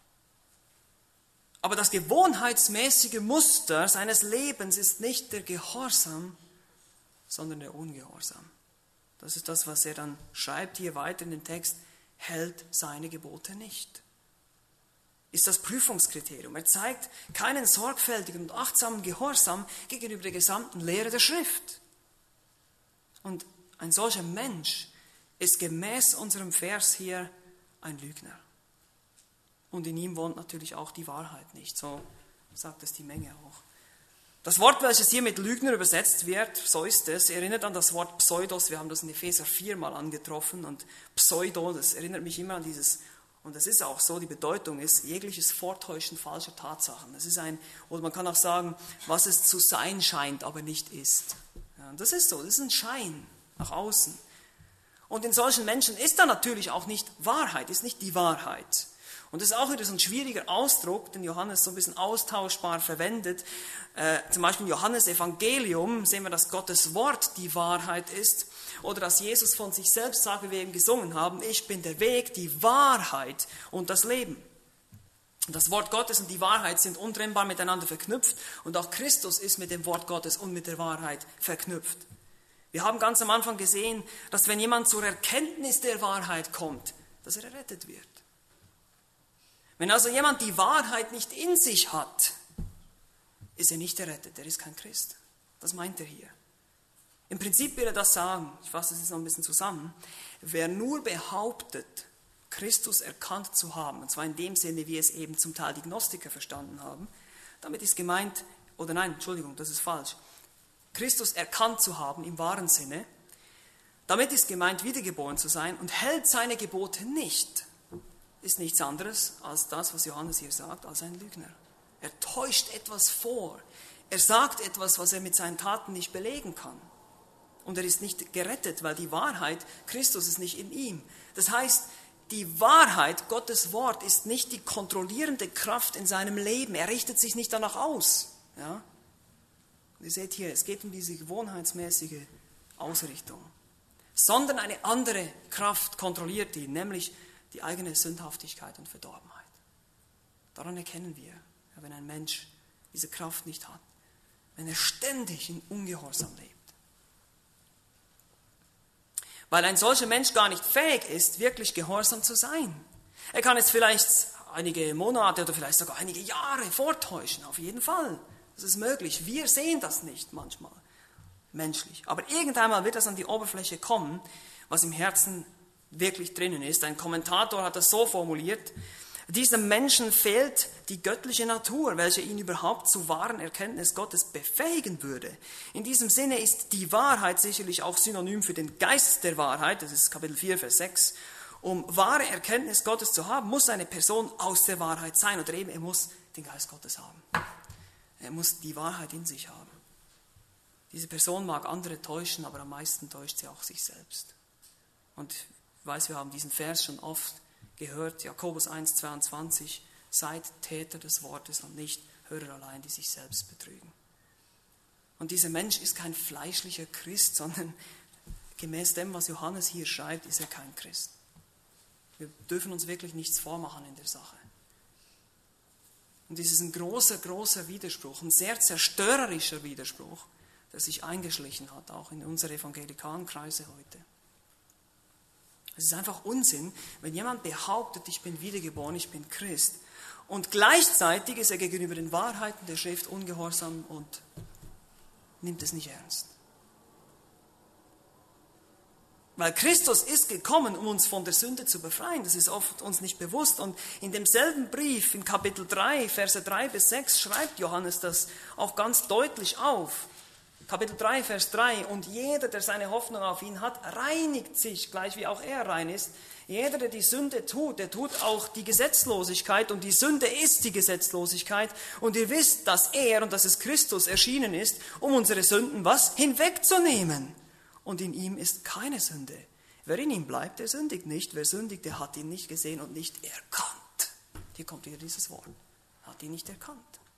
Aber das gewohnheitsmäßige Muster seines Lebens ist nicht der Gehorsam, sondern der Ungehorsam. Das ist das, was er dann schreibt hier weiter in dem Text, hält seine Gebote nicht. Ist das Prüfungskriterium. Er zeigt keinen sorgfältigen und achtsamen Gehorsam gegenüber der gesamten Lehre der Schrift. Und ein solcher Mensch ist gemäß unserem Vers hier ein Lügner. Und in ihm wohnt natürlich auch die Wahrheit nicht. So sagt es die Menge auch. Das Wort, welches hier mit Lügner übersetzt wird, so ist es, erinnert an das Wort Pseudos. Wir haben das in Epheser vier mal angetroffen. Und Pseudo, das erinnert mich immer an dieses, und das ist auch so, die Bedeutung ist jegliches Vortäuschen falscher Tatsachen. Das ist ein, oder man kann auch sagen, was es zu sein scheint, aber nicht ist. Ja, und das ist so, das ist ein Schein nach außen. Und in solchen Menschen ist da natürlich auch nicht Wahrheit, ist nicht die Wahrheit. Und das ist auch wieder so ein schwieriger Ausdruck, den Johannes so ein bisschen austauschbar verwendet. Äh, zum Beispiel im Johannes-Evangelium sehen wir, dass Gottes Wort die Wahrheit ist. Oder dass Jesus von sich selbst sagt, wie wir eben gesungen haben, ich bin der Weg, die Wahrheit und das Leben. Das Wort Gottes und die Wahrheit sind untrennbar miteinander verknüpft. Und auch Christus ist mit dem Wort Gottes und mit der Wahrheit verknüpft. Wir haben ganz am Anfang gesehen, dass wenn jemand zur Erkenntnis der Wahrheit kommt, dass er errettet wird. Wenn also jemand die Wahrheit nicht in sich hat, ist er nicht errettet, er ist kein Christ. Das meint er hier. Im Prinzip will er das sagen, ich fasse das jetzt noch ein bisschen zusammen, wer nur behauptet, Christus erkannt zu haben, und zwar in dem Sinne, wie es eben zum Teil die Gnostiker verstanden haben, damit ist gemeint, oder nein, Entschuldigung, das ist falsch, Christus erkannt zu haben im wahren Sinne, damit ist gemeint, wiedergeboren zu sein und hält seine Gebote nicht, ist nichts anderes als das, was Johannes hier sagt, als ein Lügner. Er täuscht etwas vor. Er sagt etwas, was er mit seinen Taten nicht belegen kann. Und er ist nicht gerettet, weil die Wahrheit, Christus ist nicht in ihm. Das heißt, die Wahrheit, Gottes Wort, ist nicht die kontrollierende Kraft in seinem Leben. Er richtet sich nicht danach aus. Ja? Und ihr seht hier, es geht um diese gewohnheitsmäßige Ausrichtung. Sondern eine andere Kraft kontrolliert ihn, nämlich die eigene Sündhaftigkeit und Verdorbenheit. Daran erkennen wir, wenn ein Mensch diese Kraft nicht hat, wenn er ständig in Ungehorsam lebt. Weil ein solcher Mensch gar nicht fähig ist, wirklich gehorsam zu sein. Er kann es vielleicht einige Monate oder vielleicht sogar einige Jahre vortäuschen, auf jeden Fall. Das ist möglich. Wir sehen das nicht manchmal, menschlich. Aber irgendeinmal wird das an die Oberfläche kommen, was im Herzen wirklich drinnen ist. Ein Kommentator hat das so formuliert, Diesem Menschen fehlt die göttliche Natur, welche ihn überhaupt zur wahren Erkenntnis Gottes befähigen würde. In diesem Sinne ist die Wahrheit sicherlich auch synonym für den Geist der Wahrheit. Das ist Kapitel vier, Vers sechs. Um wahre Erkenntnis Gottes zu haben, muss eine Person aus der Wahrheit sein. Oder eben, er muss den Geist Gottes haben. Er muss die Wahrheit in sich haben. Diese Person mag andere täuschen, aber am meisten täuscht sie auch sich selbst. Und ich weiß, wir haben diesen Vers schon oft gehört, Jakobus eins, zweiundzwanzig, seid Täter des Wortes und nicht Hörer allein, die sich selbst betrügen. Und dieser Mensch ist kein fleischlicher Christ, sondern gemäß dem, was Johannes hier schreibt, ist er kein Christ. Wir dürfen uns wirklich nichts vormachen in der Sache. Und dies ist ein großer, großer Widerspruch, ein sehr zerstörerischer Widerspruch, der sich eingeschlichen hat, auch in unsere evangelikalen Kreise heute. Es ist einfach Unsinn, wenn jemand behauptet, ich bin wiedergeboren, ich bin Christ, und gleichzeitig ist er gegenüber den Wahrheiten der Schrift ungehorsam und nimmt es nicht ernst. Weil Christus ist gekommen, um uns von der Sünde zu befreien. Das ist oft uns nicht bewusst. Und in demselben Brief, in Kapitel drei, Verse drei bis sechs, schreibt Johannes das auch ganz deutlich auf. Kapitel drei, Vers drei, und jeder, der seine Hoffnung auf ihn hat, reinigt sich, gleich wie auch er rein ist. Jeder, der die Sünde tut, der tut auch die Gesetzlosigkeit, und die Sünde ist die Gesetzlosigkeit. Und ihr wisst, dass er, und dass es Christus erschienen ist, um unsere Sünden, was? Hinwegzunehmen. Und in ihm ist keine Sünde. Wer in ihm bleibt, der sündigt nicht. Wer sündigt, der hat ihn nicht gesehen und nicht erkannt. Hier kommt wieder dieses Wort. Hat ihn nicht erkannt.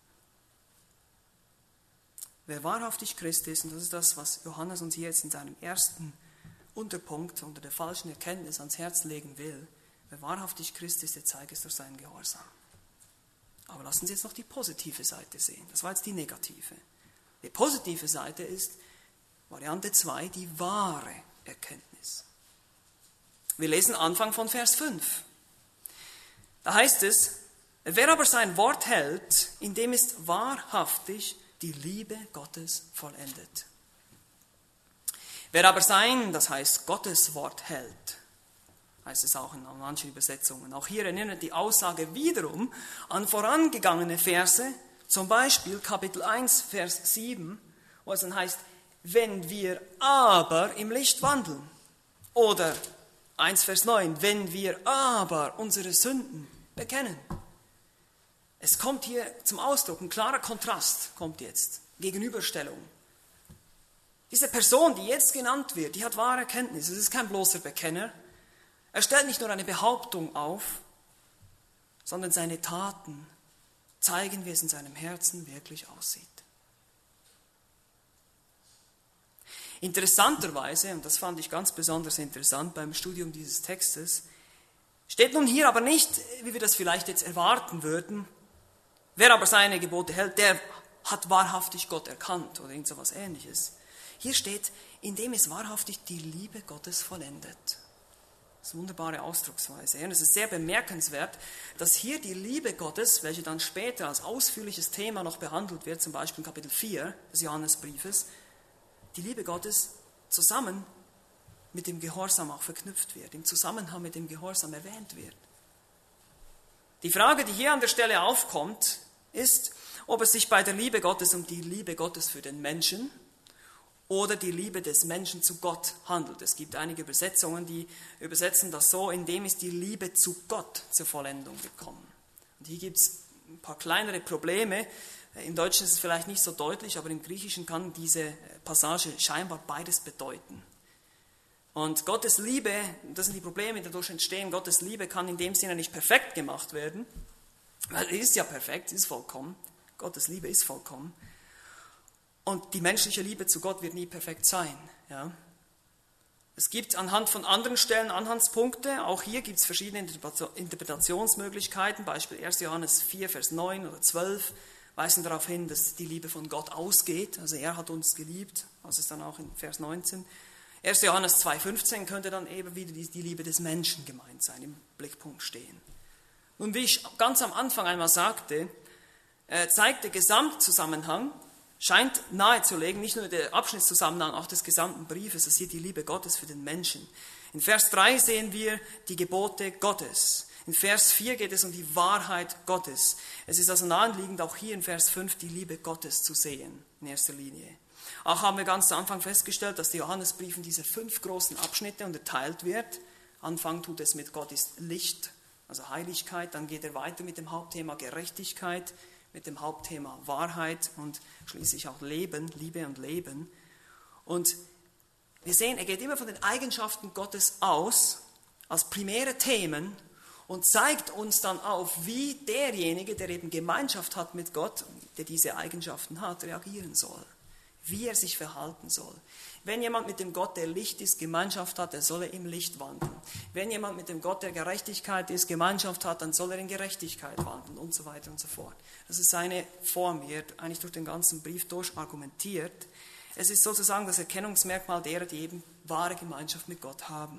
Wer wahrhaftig Christ ist, und das ist das, was Johannes uns hier jetzt in seinem ersten Unterpunkt unter der falschen Erkenntnis ans Herz legen will, wer wahrhaftig Christ ist, der zeigt es durch seinen Gehorsam. Aber lassen Sie jetzt noch die positive Seite sehen. Das war jetzt die negative. Die positive Seite ist, Variante zwei, die wahre Erkenntnis. Wir lesen Anfang von Vers fünf. Da heißt es, wer aber sein Wort hält, in dem ist wahrhaftig die Liebe Gottes vollendet. Wer aber sein, das heißt Gottes Wort hält, heißt es auch in manchen Übersetzungen. Auch hier erinnert die Aussage wiederum an vorangegangene Verse, zum Beispiel Kapitel eins, Vers sieben, wo es dann heißt, wenn wir aber im Licht wandeln. Oder eins, Vers neun, wenn wir aber unsere Sünden bekennen. Es kommt hier zum Ausdruck, ein klarer Kontrast kommt jetzt, Gegenüberstellung. Diese Person, die jetzt genannt wird, die hat wahre Erkenntnis. Es ist kein bloßer Bekenner. Er stellt nicht nur eine Behauptung auf, sondern seine Taten zeigen, wie es in seinem Herzen wirklich aussieht. Interessanterweise, und das fand ich ganz besonders interessant beim Studium dieses Textes, steht nun hier aber nicht, wie wir das vielleicht jetzt erwarten würden, wer aber seine Gebote hält, der hat wahrhaftig Gott erkannt oder irgend so etwas Ähnliches. Hier steht, indem es wahrhaftig die Liebe Gottes vollendet. Das ist eine wunderbare Ausdrucksweise. Und es ist sehr bemerkenswert, dass hier die Liebe Gottes, welche dann später als ausführliches Thema noch behandelt wird, zum Beispiel in Kapitel vier des Johannesbriefes, die Liebe Gottes zusammen mit dem Gehorsam auch verknüpft wird, im Zusammenhang mit dem Gehorsam erwähnt wird. Die Frage, die hier an der Stelle aufkommt, ist, ob es sich bei der Liebe Gottes um die Liebe Gottes für den Menschen oder die Liebe des Menschen zu Gott handelt. Es gibt einige Übersetzungen, die übersetzen das so, indem ist die Liebe zu Gott zur Vollendung gekommen. Und hier gibt es ein paar kleinere Probleme. Im Deutschen ist es vielleicht nicht so deutlich, aber im Griechischen kann diese Passage scheinbar beides bedeuten. Und Gottes Liebe, das sind die Probleme, die dadurch entstehen, Gottes Liebe kann in dem Sinne nicht perfekt gemacht werden, weil er ist ja perfekt, ist vollkommen. Gottes Liebe ist vollkommen. Und die menschliche Liebe zu Gott wird nie perfekt sein. Ja? Es gibt anhand von anderen Stellen Anhaltspunkte. Auch hier gibt es verschiedene Interpretationsmöglichkeiten. Beispiel erster Johannes vier, Vers neun oder zwölf weisen darauf hin, dass die Liebe von Gott ausgeht. Also er hat uns geliebt. Das ist dann auch in Vers neunzehn. erster Johannes zwei, fünfzehn könnte dann eben wieder die Liebe des Menschen gemeint sein, im Blickpunkt stehen. Nun, wie ich ganz am Anfang einmal sagte, zeigt der Gesamtzusammenhang, scheint nahezulegen, nicht nur der Abschnittszusammenhang, auch des gesamten Briefes, dass hier die Liebe Gottes für den Menschen. In Vers drei sehen wir die Gebote Gottes. In Vers vier geht es um die Wahrheit Gottes. Es ist also naheliegend, auch hier in Vers fünf die Liebe Gottes zu sehen, in erster Linie. Auch haben wir ganz zu Anfang festgestellt, dass der Johannesbrief in diese fünf großen Abschnitte unterteilt wird. Anfang tut es mit Gott ist Licht, also Heiligkeit. Dann geht er weiter mit dem Hauptthema Gerechtigkeit, mit dem Hauptthema Wahrheit und schließlich auch Leben, Liebe und Leben. Und wir sehen, er geht immer von den Eigenschaften Gottes aus, als primäre Themen, und zeigt uns dann auf, wie derjenige, der eben Gemeinschaft hat mit Gott, der diese Eigenschaften hat, reagieren soll. Wie er sich verhalten soll. Wenn jemand mit dem Gott, der Licht ist, Gemeinschaft hat, dann soll er im Licht wandeln. Wenn jemand mit dem Gott, der Gerechtigkeit ist, Gemeinschaft hat, dann soll er in Gerechtigkeit wandeln und so weiter und so fort. Das ist seine Form, wie er eigentlich durch den ganzen Brief durch argumentiert. Es ist sozusagen das Erkennungsmerkmal derer, die eben wahre Gemeinschaft mit Gott haben.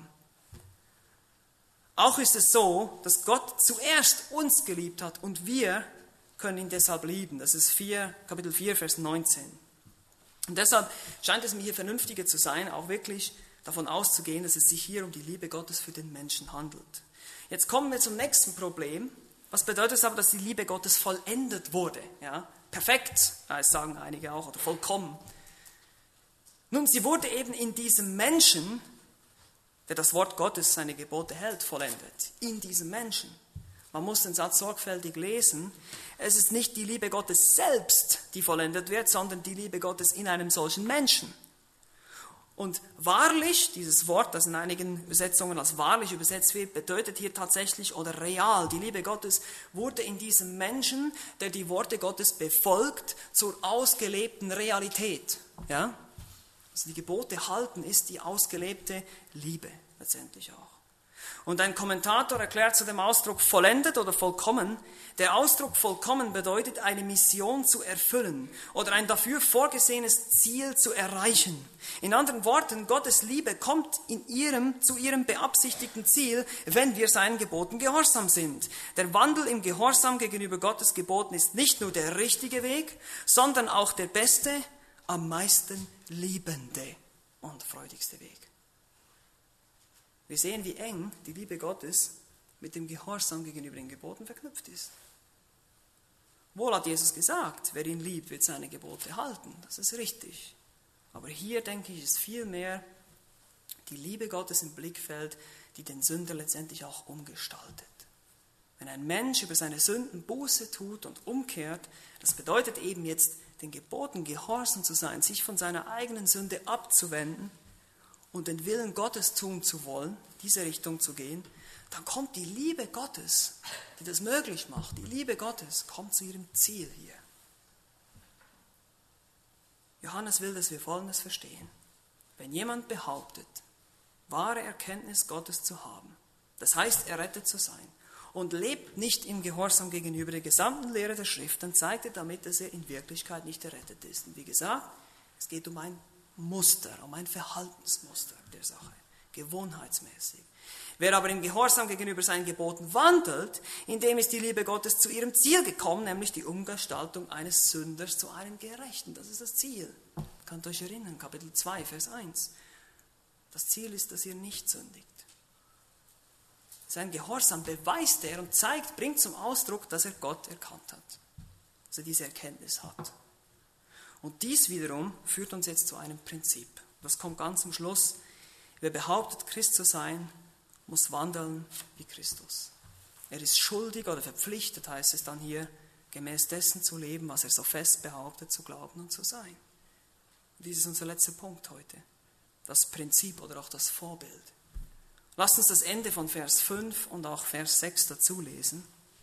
Auch ist es so, dass Gott zuerst uns geliebt hat und wir können ihn deshalb lieben. Das ist vier, Kapitel vier, Vers neunzehn. Und deshalb scheint es mir hier vernünftiger zu sein, auch wirklich davon auszugehen, dass es sich hier um die Liebe Gottes für den Menschen handelt. Jetzt kommen wir zum nächsten Problem. Was bedeutet es aber, dass die Liebe Gottes vollendet wurde? Ja, perfekt, das sagen einige auch, oder vollkommen. Nun, sie wurde eben in diesem Menschen, der das Wort Gottes, seine Gebote hält, vollendet. In diesem Menschen. Man muss den Satz sorgfältig lesen. Es ist nicht die Liebe Gottes selbst, die vollendet wird, sondern die Liebe Gottes in einem solchen Menschen. Und wahrlich, dieses Wort, das in einigen Übersetzungen als wahrlich übersetzt wird, bedeutet hier tatsächlich oder real. Die Liebe Gottes wurde in diesem Menschen, der die Worte Gottes befolgt, zur ausgelebten Realität. Ja? Also die Gebote halten ist die ausgelebte Liebe letztendlich auch. Und ein Kommentator erklärt zu dem Ausdruck vollendet oder vollkommen, der Ausdruck vollkommen bedeutet, eine Mission zu erfüllen oder ein dafür vorgesehenes Ziel zu erreichen. In anderen Worten, Gottes Liebe kommt in ihrem, zu ihrem beabsichtigten Ziel, wenn wir seinen Geboten gehorsam sind. Der Wandel im Gehorsam gegenüber Gottes Geboten ist nicht nur der richtige Weg, sondern auch der beste, am meisten liebende und freudigste Weg. Wir sehen, wie eng die Liebe Gottes mit dem Gehorsam gegenüber den Geboten verknüpft ist. Wohl hat Jesus gesagt, wer ihn liebt, wird seine Gebote halten. Das ist richtig. Aber hier, denke ich, ist vielmehr die Liebe Gottes im Blickfeld, die den Sünder letztendlich auch umgestaltet. Wenn ein Mensch über seine Sünden Buße tut und umkehrt, das bedeutet eben jetzt, den Geboten gehorsam zu sein, sich von seiner eigenen Sünde abzuwenden und den Willen Gottes tun zu wollen, diese Richtung zu gehen, dann kommt die Liebe Gottes, die das möglich macht. Die Liebe Gottes kommt zu ihrem Ziel hier. Johannes will, dass wir Folgendes verstehen. Wenn jemand behauptet, wahre Erkenntnis Gottes zu haben, das heißt, errettet zu sein, und lebt nicht im Gehorsam gegenüber der gesamten Lehre der Schrift, dann zeigt er damit, dass er in Wirklichkeit nicht errettet ist. Und wie gesagt, es geht um ein Muster, um ein Verhaltensmuster der Sache, gewohnheitsmäßig. Wer aber im Gehorsam gegenüber seinen Geboten wandelt, in dem ist die Liebe Gottes zu ihrem Ziel gekommen, nämlich die Umgestaltung eines Sünders zu einem Gerechten. Das ist das Ziel. Ihr könnt euch erinnern, Kapitel zwei, Vers eins. Das Ziel ist, dass ihr nicht sündigt. Sein Gehorsam beweist er und zeigt, bringt zum Ausdruck, dass er Gott erkannt hat. Dass er diese Erkenntnis hat. Und dies wiederum führt uns jetzt zu einem Prinzip. Das kommt ganz zum Schluss. Wer behauptet, Christ zu sein, muss wandeln wie Christus. Er ist schuldig oder verpflichtet, heißt es dann hier, gemäß dessen zu leben, was er so fest behauptet, zu glauben und zu sein. Und dies ist unser letzter Punkt heute. Das Prinzip oder auch das Vorbild. Lasst uns das Ende von Vers fünf und auch Vers sechs dazu lesen.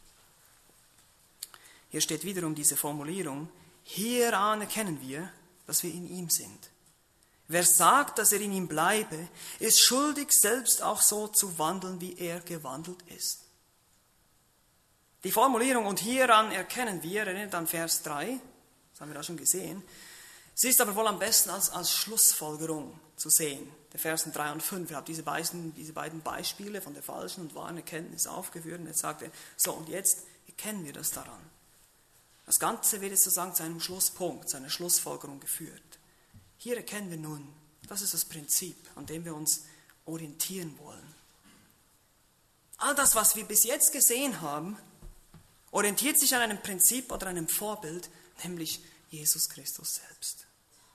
Hier steht wiederum diese Formulierung, hieran erkennen wir, dass wir in ihm sind. Wer sagt, dass er in ihm bleibe, ist schuldig, selbst auch so zu wandeln, wie er gewandelt ist. Die Formulierung, und hieran erkennen wir, erinnert an Vers drei, das haben wir da schon gesehen, sie ist aber wohl am besten als, als Schlussfolgerung zu sehen. Der Versen drei und fünf, ich habe diese beiden, diese beiden Beispiele von der falschen und wahren Erkenntnis aufgeführt und jetzt sagt er, so und jetzt erkennen wir das daran. Das Ganze wird jetzt sozusagen zu einem Schlusspunkt, zu einer Schlussfolgerung geführt. Hier erkennen wir nun, das ist das Prinzip, an dem wir uns orientieren wollen. All das, was wir bis jetzt gesehen haben, orientiert sich an einem Prinzip oder einem Vorbild, nämlich Jesus Christus selbst.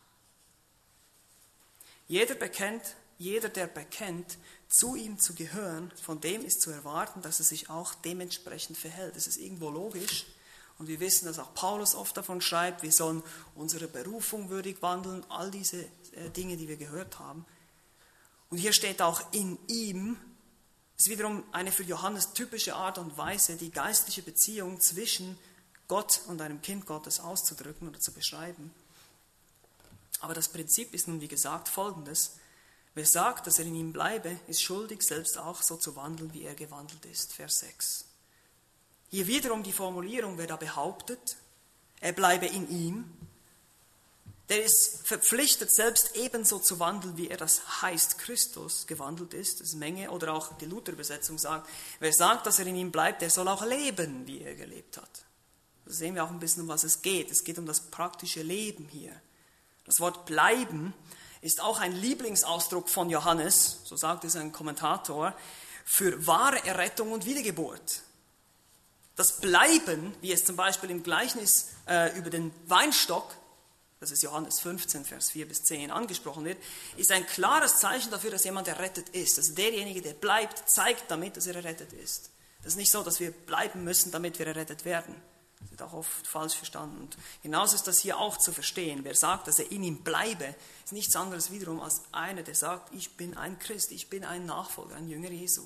Jeder bekennt, jeder, der bekennt, zu ihm zu gehören, von dem ist zu erwarten, dass er sich auch dementsprechend verhält. Das ist irgendwo logisch. Und wir wissen, dass auch Paulus oft davon schreibt, wir sollen unsere Berufung würdig wandeln, all diese Dinge, die wir gehört haben. Und hier steht auch in ihm, das ist wiederum eine für Johannes typische Art und Weise, die geistliche Beziehung zwischen Gott und einem Kind Gottes auszudrücken oder zu beschreiben. Aber das Prinzip ist nun, wie gesagt, folgendes. Wer sagt, dass er in ihm bleibe, ist schuldig, selbst auch so zu wandeln, wie er gewandelt ist. Vers sechs. Hier wiederum die Formulierung, wer da behauptet, er bleibe in ihm, der ist verpflichtet, selbst ebenso zu wandeln, wie er, das heißt, Christus gewandelt ist. Das ist Menge. Oder auch die Luther-Übersetzung sagt, wer sagt, dass er in ihm bleibt, der soll auch leben, wie er gelebt hat. Da sehen wir auch ein bisschen, um was es geht. Es geht um das praktische Leben hier. Das Wort bleiben ist auch ein Lieblingsausdruck von Johannes, so sagt es ein Kommentator, für wahre Errettung und Wiedergeburt. Das Bleiben, wie es zum Beispiel im Gleichnis äh, über den Weinstock, das ist Johannes fünfzehn, Vers vier bis zehn, angesprochen wird, ist ein klares Zeichen dafür, dass jemand errettet ist. Also derjenige, der bleibt, zeigt damit, dass er errettet ist. Das ist nicht so, dass wir bleiben müssen, damit wir errettet werden. Das wird auch oft falsch verstanden. Und genauso ist das hier auch zu verstehen. Wer sagt, dass er in ihm bleibe, ist nichts anderes wiederum als einer, der sagt, ich bin ein Christ, ich bin ein Nachfolger, ein Jünger Jesu.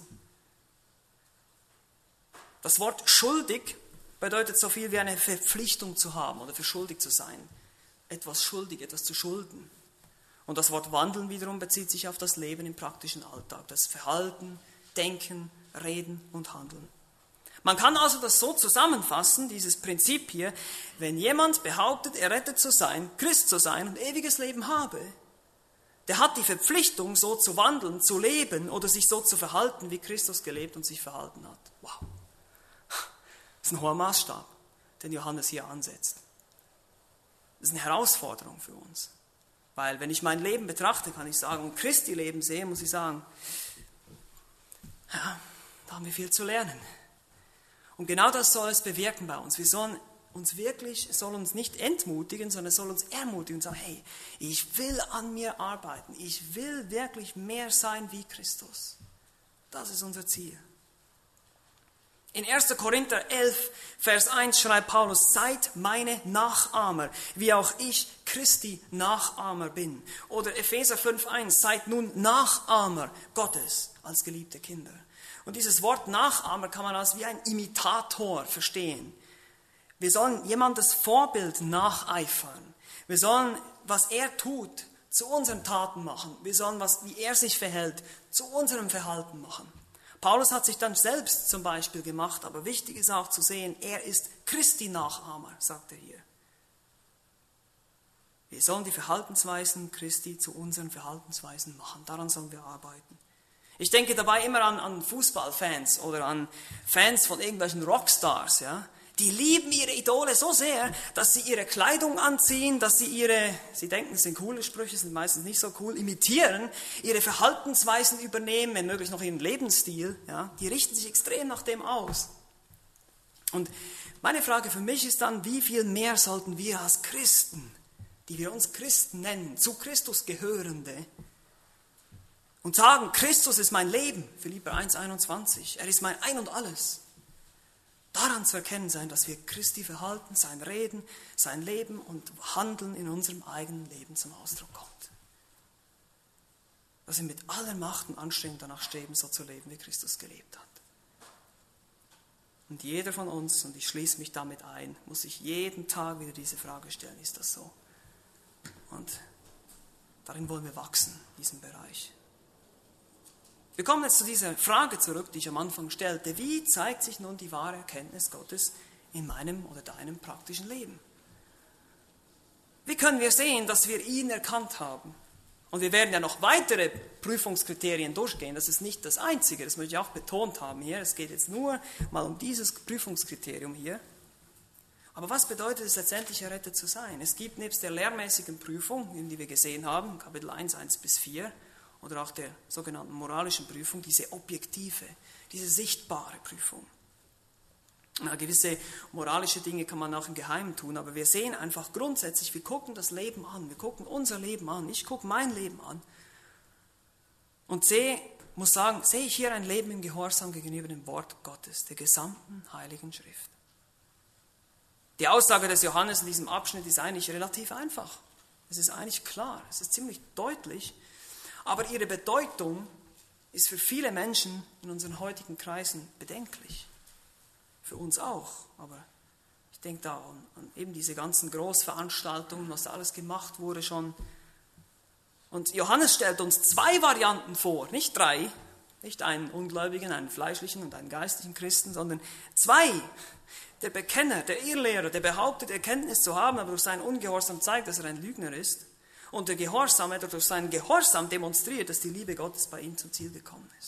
Das Wort schuldig bedeutet so viel wie eine Verpflichtung zu haben oder für schuldig zu sein. Etwas schuldig, etwas zu schulden. Und das Wort wandeln wiederum bezieht sich auf das Leben im praktischen Alltag. Das Verhalten, Denken, Reden und Handeln. Man kann also das so zusammenfassen, dieses Prinzip hier, wenn jemand behauptet, errettet zu sein, Christ zu sein und ewiges Leben habe, der hat die Verpflichtung, so zu wandeln, zu leben oder sich so zu verhalten, wie Christus gelebt und sich verhalten hat. Wow. Das ist ein hoher Maßstab, den Johannes hier ansetzt. Das ist eine Herausforderung für uns. Weil wenn ich mein Leben betrachte, kann ich sagen, und Christi Leben sehe, muss ich sagen, ja, da haben wir viel zu lernen. Und genau das soll es bewirken bei uns. Wir sollen uns wirklich, es soll uns nicht entmutigen, sondern es soll uns ermutigen und sagen, hey, ich will an mir arbeiten. Ich will wirklich mehr sein wie Christus. Das ist unser Ziel. In erster Korinther elf, Vers eins schreibt Paulus, seid meine Nachahmer, wie auch ich Christi Nachahmer bin. Oder Epheser fünf eins, seid nun Nachahmer Gottes als geliebte Kinder. Und dieses Wort Nachahmer kann man als wie ein Imitator verstehen. Wir sollen jemandes Vorbild nacheifern. Wir sollen, was er tut, zu unseren Taten machen. Wir sollen, was, wie er sich verhält, zu unserem Verhalten machen. Paulus hat sich dann selbst zum Beispiel gemacht, aber wichtig ist auch zu sehen, er ist Christi Nachahmer, sagt er hier. Wir sollen die Verhaltensweisen Christi zu unseren Verhaltensweisen machen. Daran sollen wir arbeiten. Ich denke dabei immer an, an Fußballfans oder an Fans von irgendwelchen Rockstars. Ja? Die lieben ihre Idole so sehr, dass sie ihre Kleidung anziehen, dass sie ihre, sie denken, es sind coole Sprüche, sind meistens nicht so cool, imitieren, ihre Verhaltensweisen übernehmen, wenn möglich noch ihren Lebensstil. Ja? Die richten sich extrem nach dem aus. Und meine Frage für mich ist dann, wie viel mehr sollten wir als Christen, die wir uns Christen nennen, zu Christus gehörende, und sagen, Christus ist mein Leben, Philipper eins einundzwanzig, er ist mein Ein und Alles. Daran zu erkennen sein, dass wir Christi Verhalten, sein Reden, sein Leben und Handeln in unserem eigenen Leben zum Ausdruck kommt. Dass wir mit aller Macht und Anstrengung danach streben, so zu leben, wie Christus gelebt hat. Und jeder von uns, und ich schließe mich damit ein, muss sich jeden Tag wieder diese Frage stellen, ist das so? Und darin wollen wir wachsen, in diesem Bereich. Wir kommen jetzt zu dieser Frage zurück, die ich am Anfang stellte. Wie zeigt sich nun die wahre Erkenntnis Gottes in meinem oder deinem praktischen Leben? Wie können wir sehen, dass wir ihn erkannt haben? Und wir werden ja noch weitere Prüfungskriterien durchgehen. Das ist nicht das Einzige, das möchte ich auch betont haben hier. Es geht jetzt nur mal um dieses Prüfungskriterium hier. Aber was bedeutet es letztendlich, errettet zu sein? Es gibt nebst der lehrmäßigen Prüfung, die wir gesehen haben, Kapitel eins, eins bis vier, oder auch der sogenannten moralischen Prüfung, diese objektive, diese sichtbare Prüfung. Na, gewisse moralische Dinge kann man auch im Geheimen tun, aber wir sehen einfach grundsätzlich, wir gucken das Leben an, wir gucken unser Leben an, ich gucke mein Leben an und sehe, muss sagen, sehe ich hier ein Leben im Gehorsam gegenüber dem Wort Gottes, der gesamten Heiligen Schrift. Die Aussage des Johannes in diesem Abschnitt ist eigentlich relativ einfach. Es ist eigentlich klar, es ist ziemlich deutlich, aber ihre Bedeutung ist für viele Menschen in unseren heutigen Kreisen bedenklich. Für uns auch, aber ich denke da an, an eben diese ganzen Großveranstaltungen, was da alles gemacht wurde schon. Und Johannes stellt uns zwei Varianten vor, nicht drei, nicht einen Ungläubigen, einen fleischlichen und einen geistlichen Christen, sondern zwei. Der Bekenner, der Irrlehrer, der behauptet, Erkenntnis zu haben, aber durch seinen Ungehorsam zeigt, dass er ein Lügner ist. Und der Gehorsame, der durch seinen Gehorsam demonstriert, dass die Liebe Gottes bei ihm zum Ziel gekommen ist.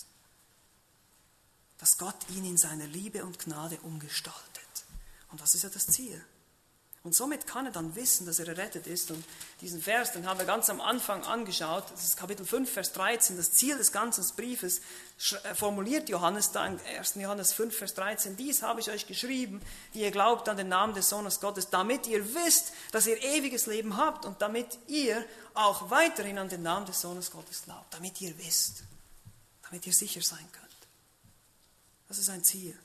Dass Gott ihn in seiner Liebe und Gnade umgestaltet. Und das ist ja das Ziel. Und somit kann er dann wissen, dass er errettet ist. Und diesen Vers, den haben wir ganz am Anfang angeschaut, das ist Kapitel fünf, Vers dreizehn, das Ziel des ganzen Briefes, formuliert Johannes da in ersten Johannes fünf, Vers dreizehn, dies habe ich euch geschrieben, die ihr glaubt an den Namen des Sohnes Gottes, damit ihr wisst, dass ihr ewiges Leben habt und damit ihr auch weiterhin an den Namen des Sohnes Gottes glaubt, damit ihr wisst, damit ihr sicher sein könnt. Das ist ein Ziel.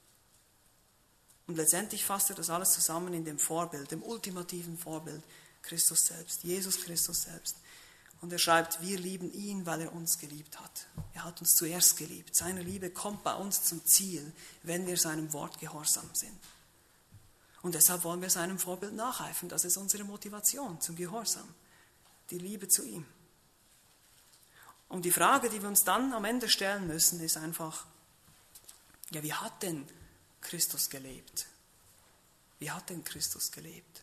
Und letztendlich fasst er das alles zusammen in dem Vorbild, dem ultimativen Vorbild, Christus selbst, Jesus Christus selbst. Und er schreibt, wir lieben ihn, weil er uns geliebt hat. Er hat uns zuerst geliebt. Seine Liebe kommt bei uns zum Ziel, wenn wir seinem Wort gehorsam sind. Und deshalb wollen wir seinem Vorbild nacheifern. Das ist unsere Motivation zum Gehorsam, die Liebe zu ihm. Und die Frage, die wir uns dann am Ende stellen müssen, ist einfach, ja, wie hat denn Christus gelebt? Wie hat denn Christus gelebt?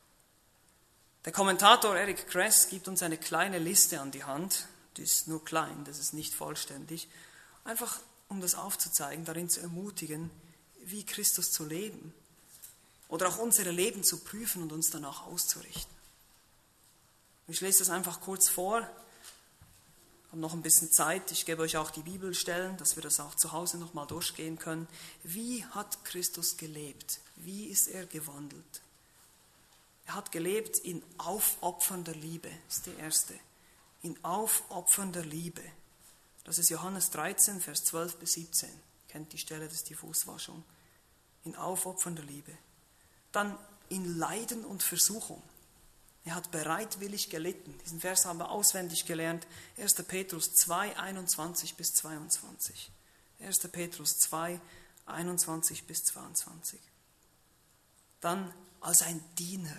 Der Kommentator Eric Kress gibt uns eine kleine Liste an die Hand. Die ist nur klein, das ist nicht vollständig. Einfach, um das aufzuzeigen, darin zu ermutigen, wie Christus zu leben. Oder auch unsere Leben zu prüfen und uns danach auszurichten. Ich lese das einfach kurz vor. Ich habe noch ein bisschen Zeit. Ich gebe euch auch die Bibelstellen, dass wir das auch zu Hause nochmal durchgehen können. Wie hat Christus gelebt? Wie ist er gewandelt? Er hat gelebt in aufopfernder Liebe, ist die erste. In aufopfernder Liebe. Das ist Johannes dreizehn, Vers zwölf bis siebzehn. Ihr kennt die Stelle, das ist die Fußwaschung. In aufopfernder Liebe. Dann in Leiden und Versuchung. Er hat bereitwillig gelitten. Diesen Vers haben wir auswendig gelernt. erster Petrus zwei, einundzwanzig bis zweiundzwanzig. erster Petrus zwei, einundzwanzig bis zweiundzwanzig. Dann als ein Diener.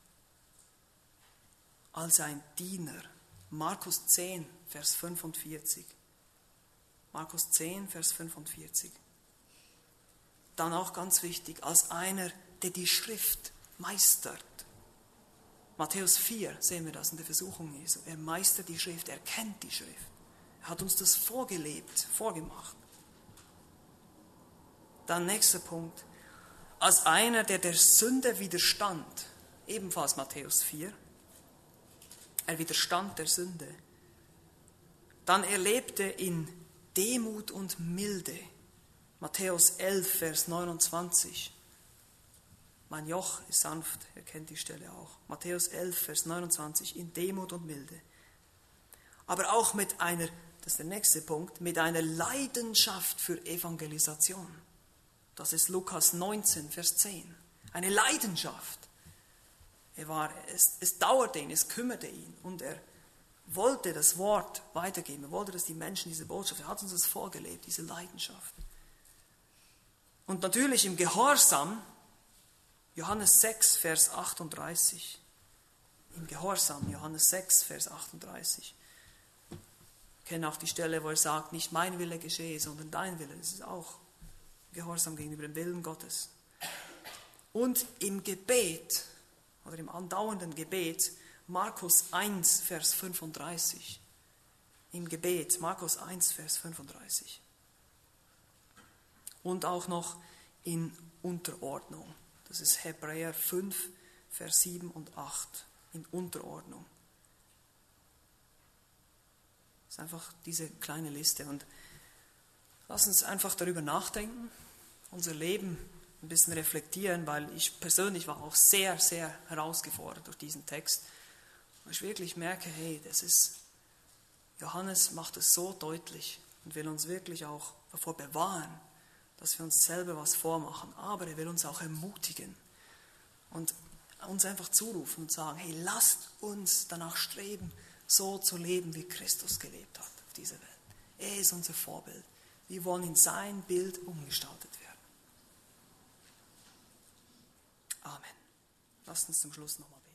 Als ein Diener. Markus zehn, Vers fünfundvierzig. Markus zehn, Vers fünfundvierzig. Dann auch ganz wichtig, als einer, der die Schrift meistert. Matthäus vier sehen wir das in der Versuchung Jesu. Er meistert die Schrift, er kennt die Schrift. Er hat uns das vorgelebt, vorgemacht. Dann nächster Punkt. Als einer, der der Sünde widerstand. Ebenfalls Matthäus vier. Er widerstand der Sünde. Dann er lebte in Demut und Milde. Matthäus elf, Vers neunundzwanzig. Mein Joch ist sanft, ihr kennt die Stelle auch. Matthäus elf, Vers neunundzwanzig, in Demut und Milde. Aber auch mit einer, das ist der nächste Punkt, mit einer Leidenschaft für Evangelisation. Das ist Lukas neunzehn, Vers zehn. Eine Leidenschaft. Er war, es, es dauerte ihn, es kümmerte ihn und er wollte das Wort weitergeben. Er wollte, dass die Menschen diese Botschaft, er hat uns das vorgelebt, diese Leidenschaft. Und natürlich im Gehorsam, Johannes sechs, Vers achtunddreißig. Im Gehorsam, Johannes sechs, Vers achtunddreißig. Wir kennen auch die Stelle, wo er sagt, nicht mein Wille geschehe, sondern dein Wille. Das ist auch Gehorsam gegenüber dem Willen Gottes. Und im Gebet, oder im andauernden Gebet, Markus eins, Vers fünfunddreißig. Im Gebet, Markus eins, Vers fünfunddreißig. Und auch noch in Unterordnung. Das ist Hebräer fünf, Vers sieben und acht. In Unterordnung. ist einfach diese kleine Liste. Und lass uns einfach darüber nachdenken, unser Leben ein bisschen reflektieren, weil ich persönlich war auch sehr, sehr herausgefordert durch diesen Text. Weil ich wirklich merke, hey, das ist, Johannes macht es so deutlich und will uns wirklich auch davor bewahren, dass wir uns selber was vormachen. Aber er will uns auch ermutigen und uns einfach zurufen und sagen, hey, lasst uns danach streben, so zu leben, wie Christus gelebt hat auf dieser Welt. Er ist unser Vorbild. Wir wollen in sein Bild umgestaltet werden. Amen. Lasst uns zum Schluss nochmal beten.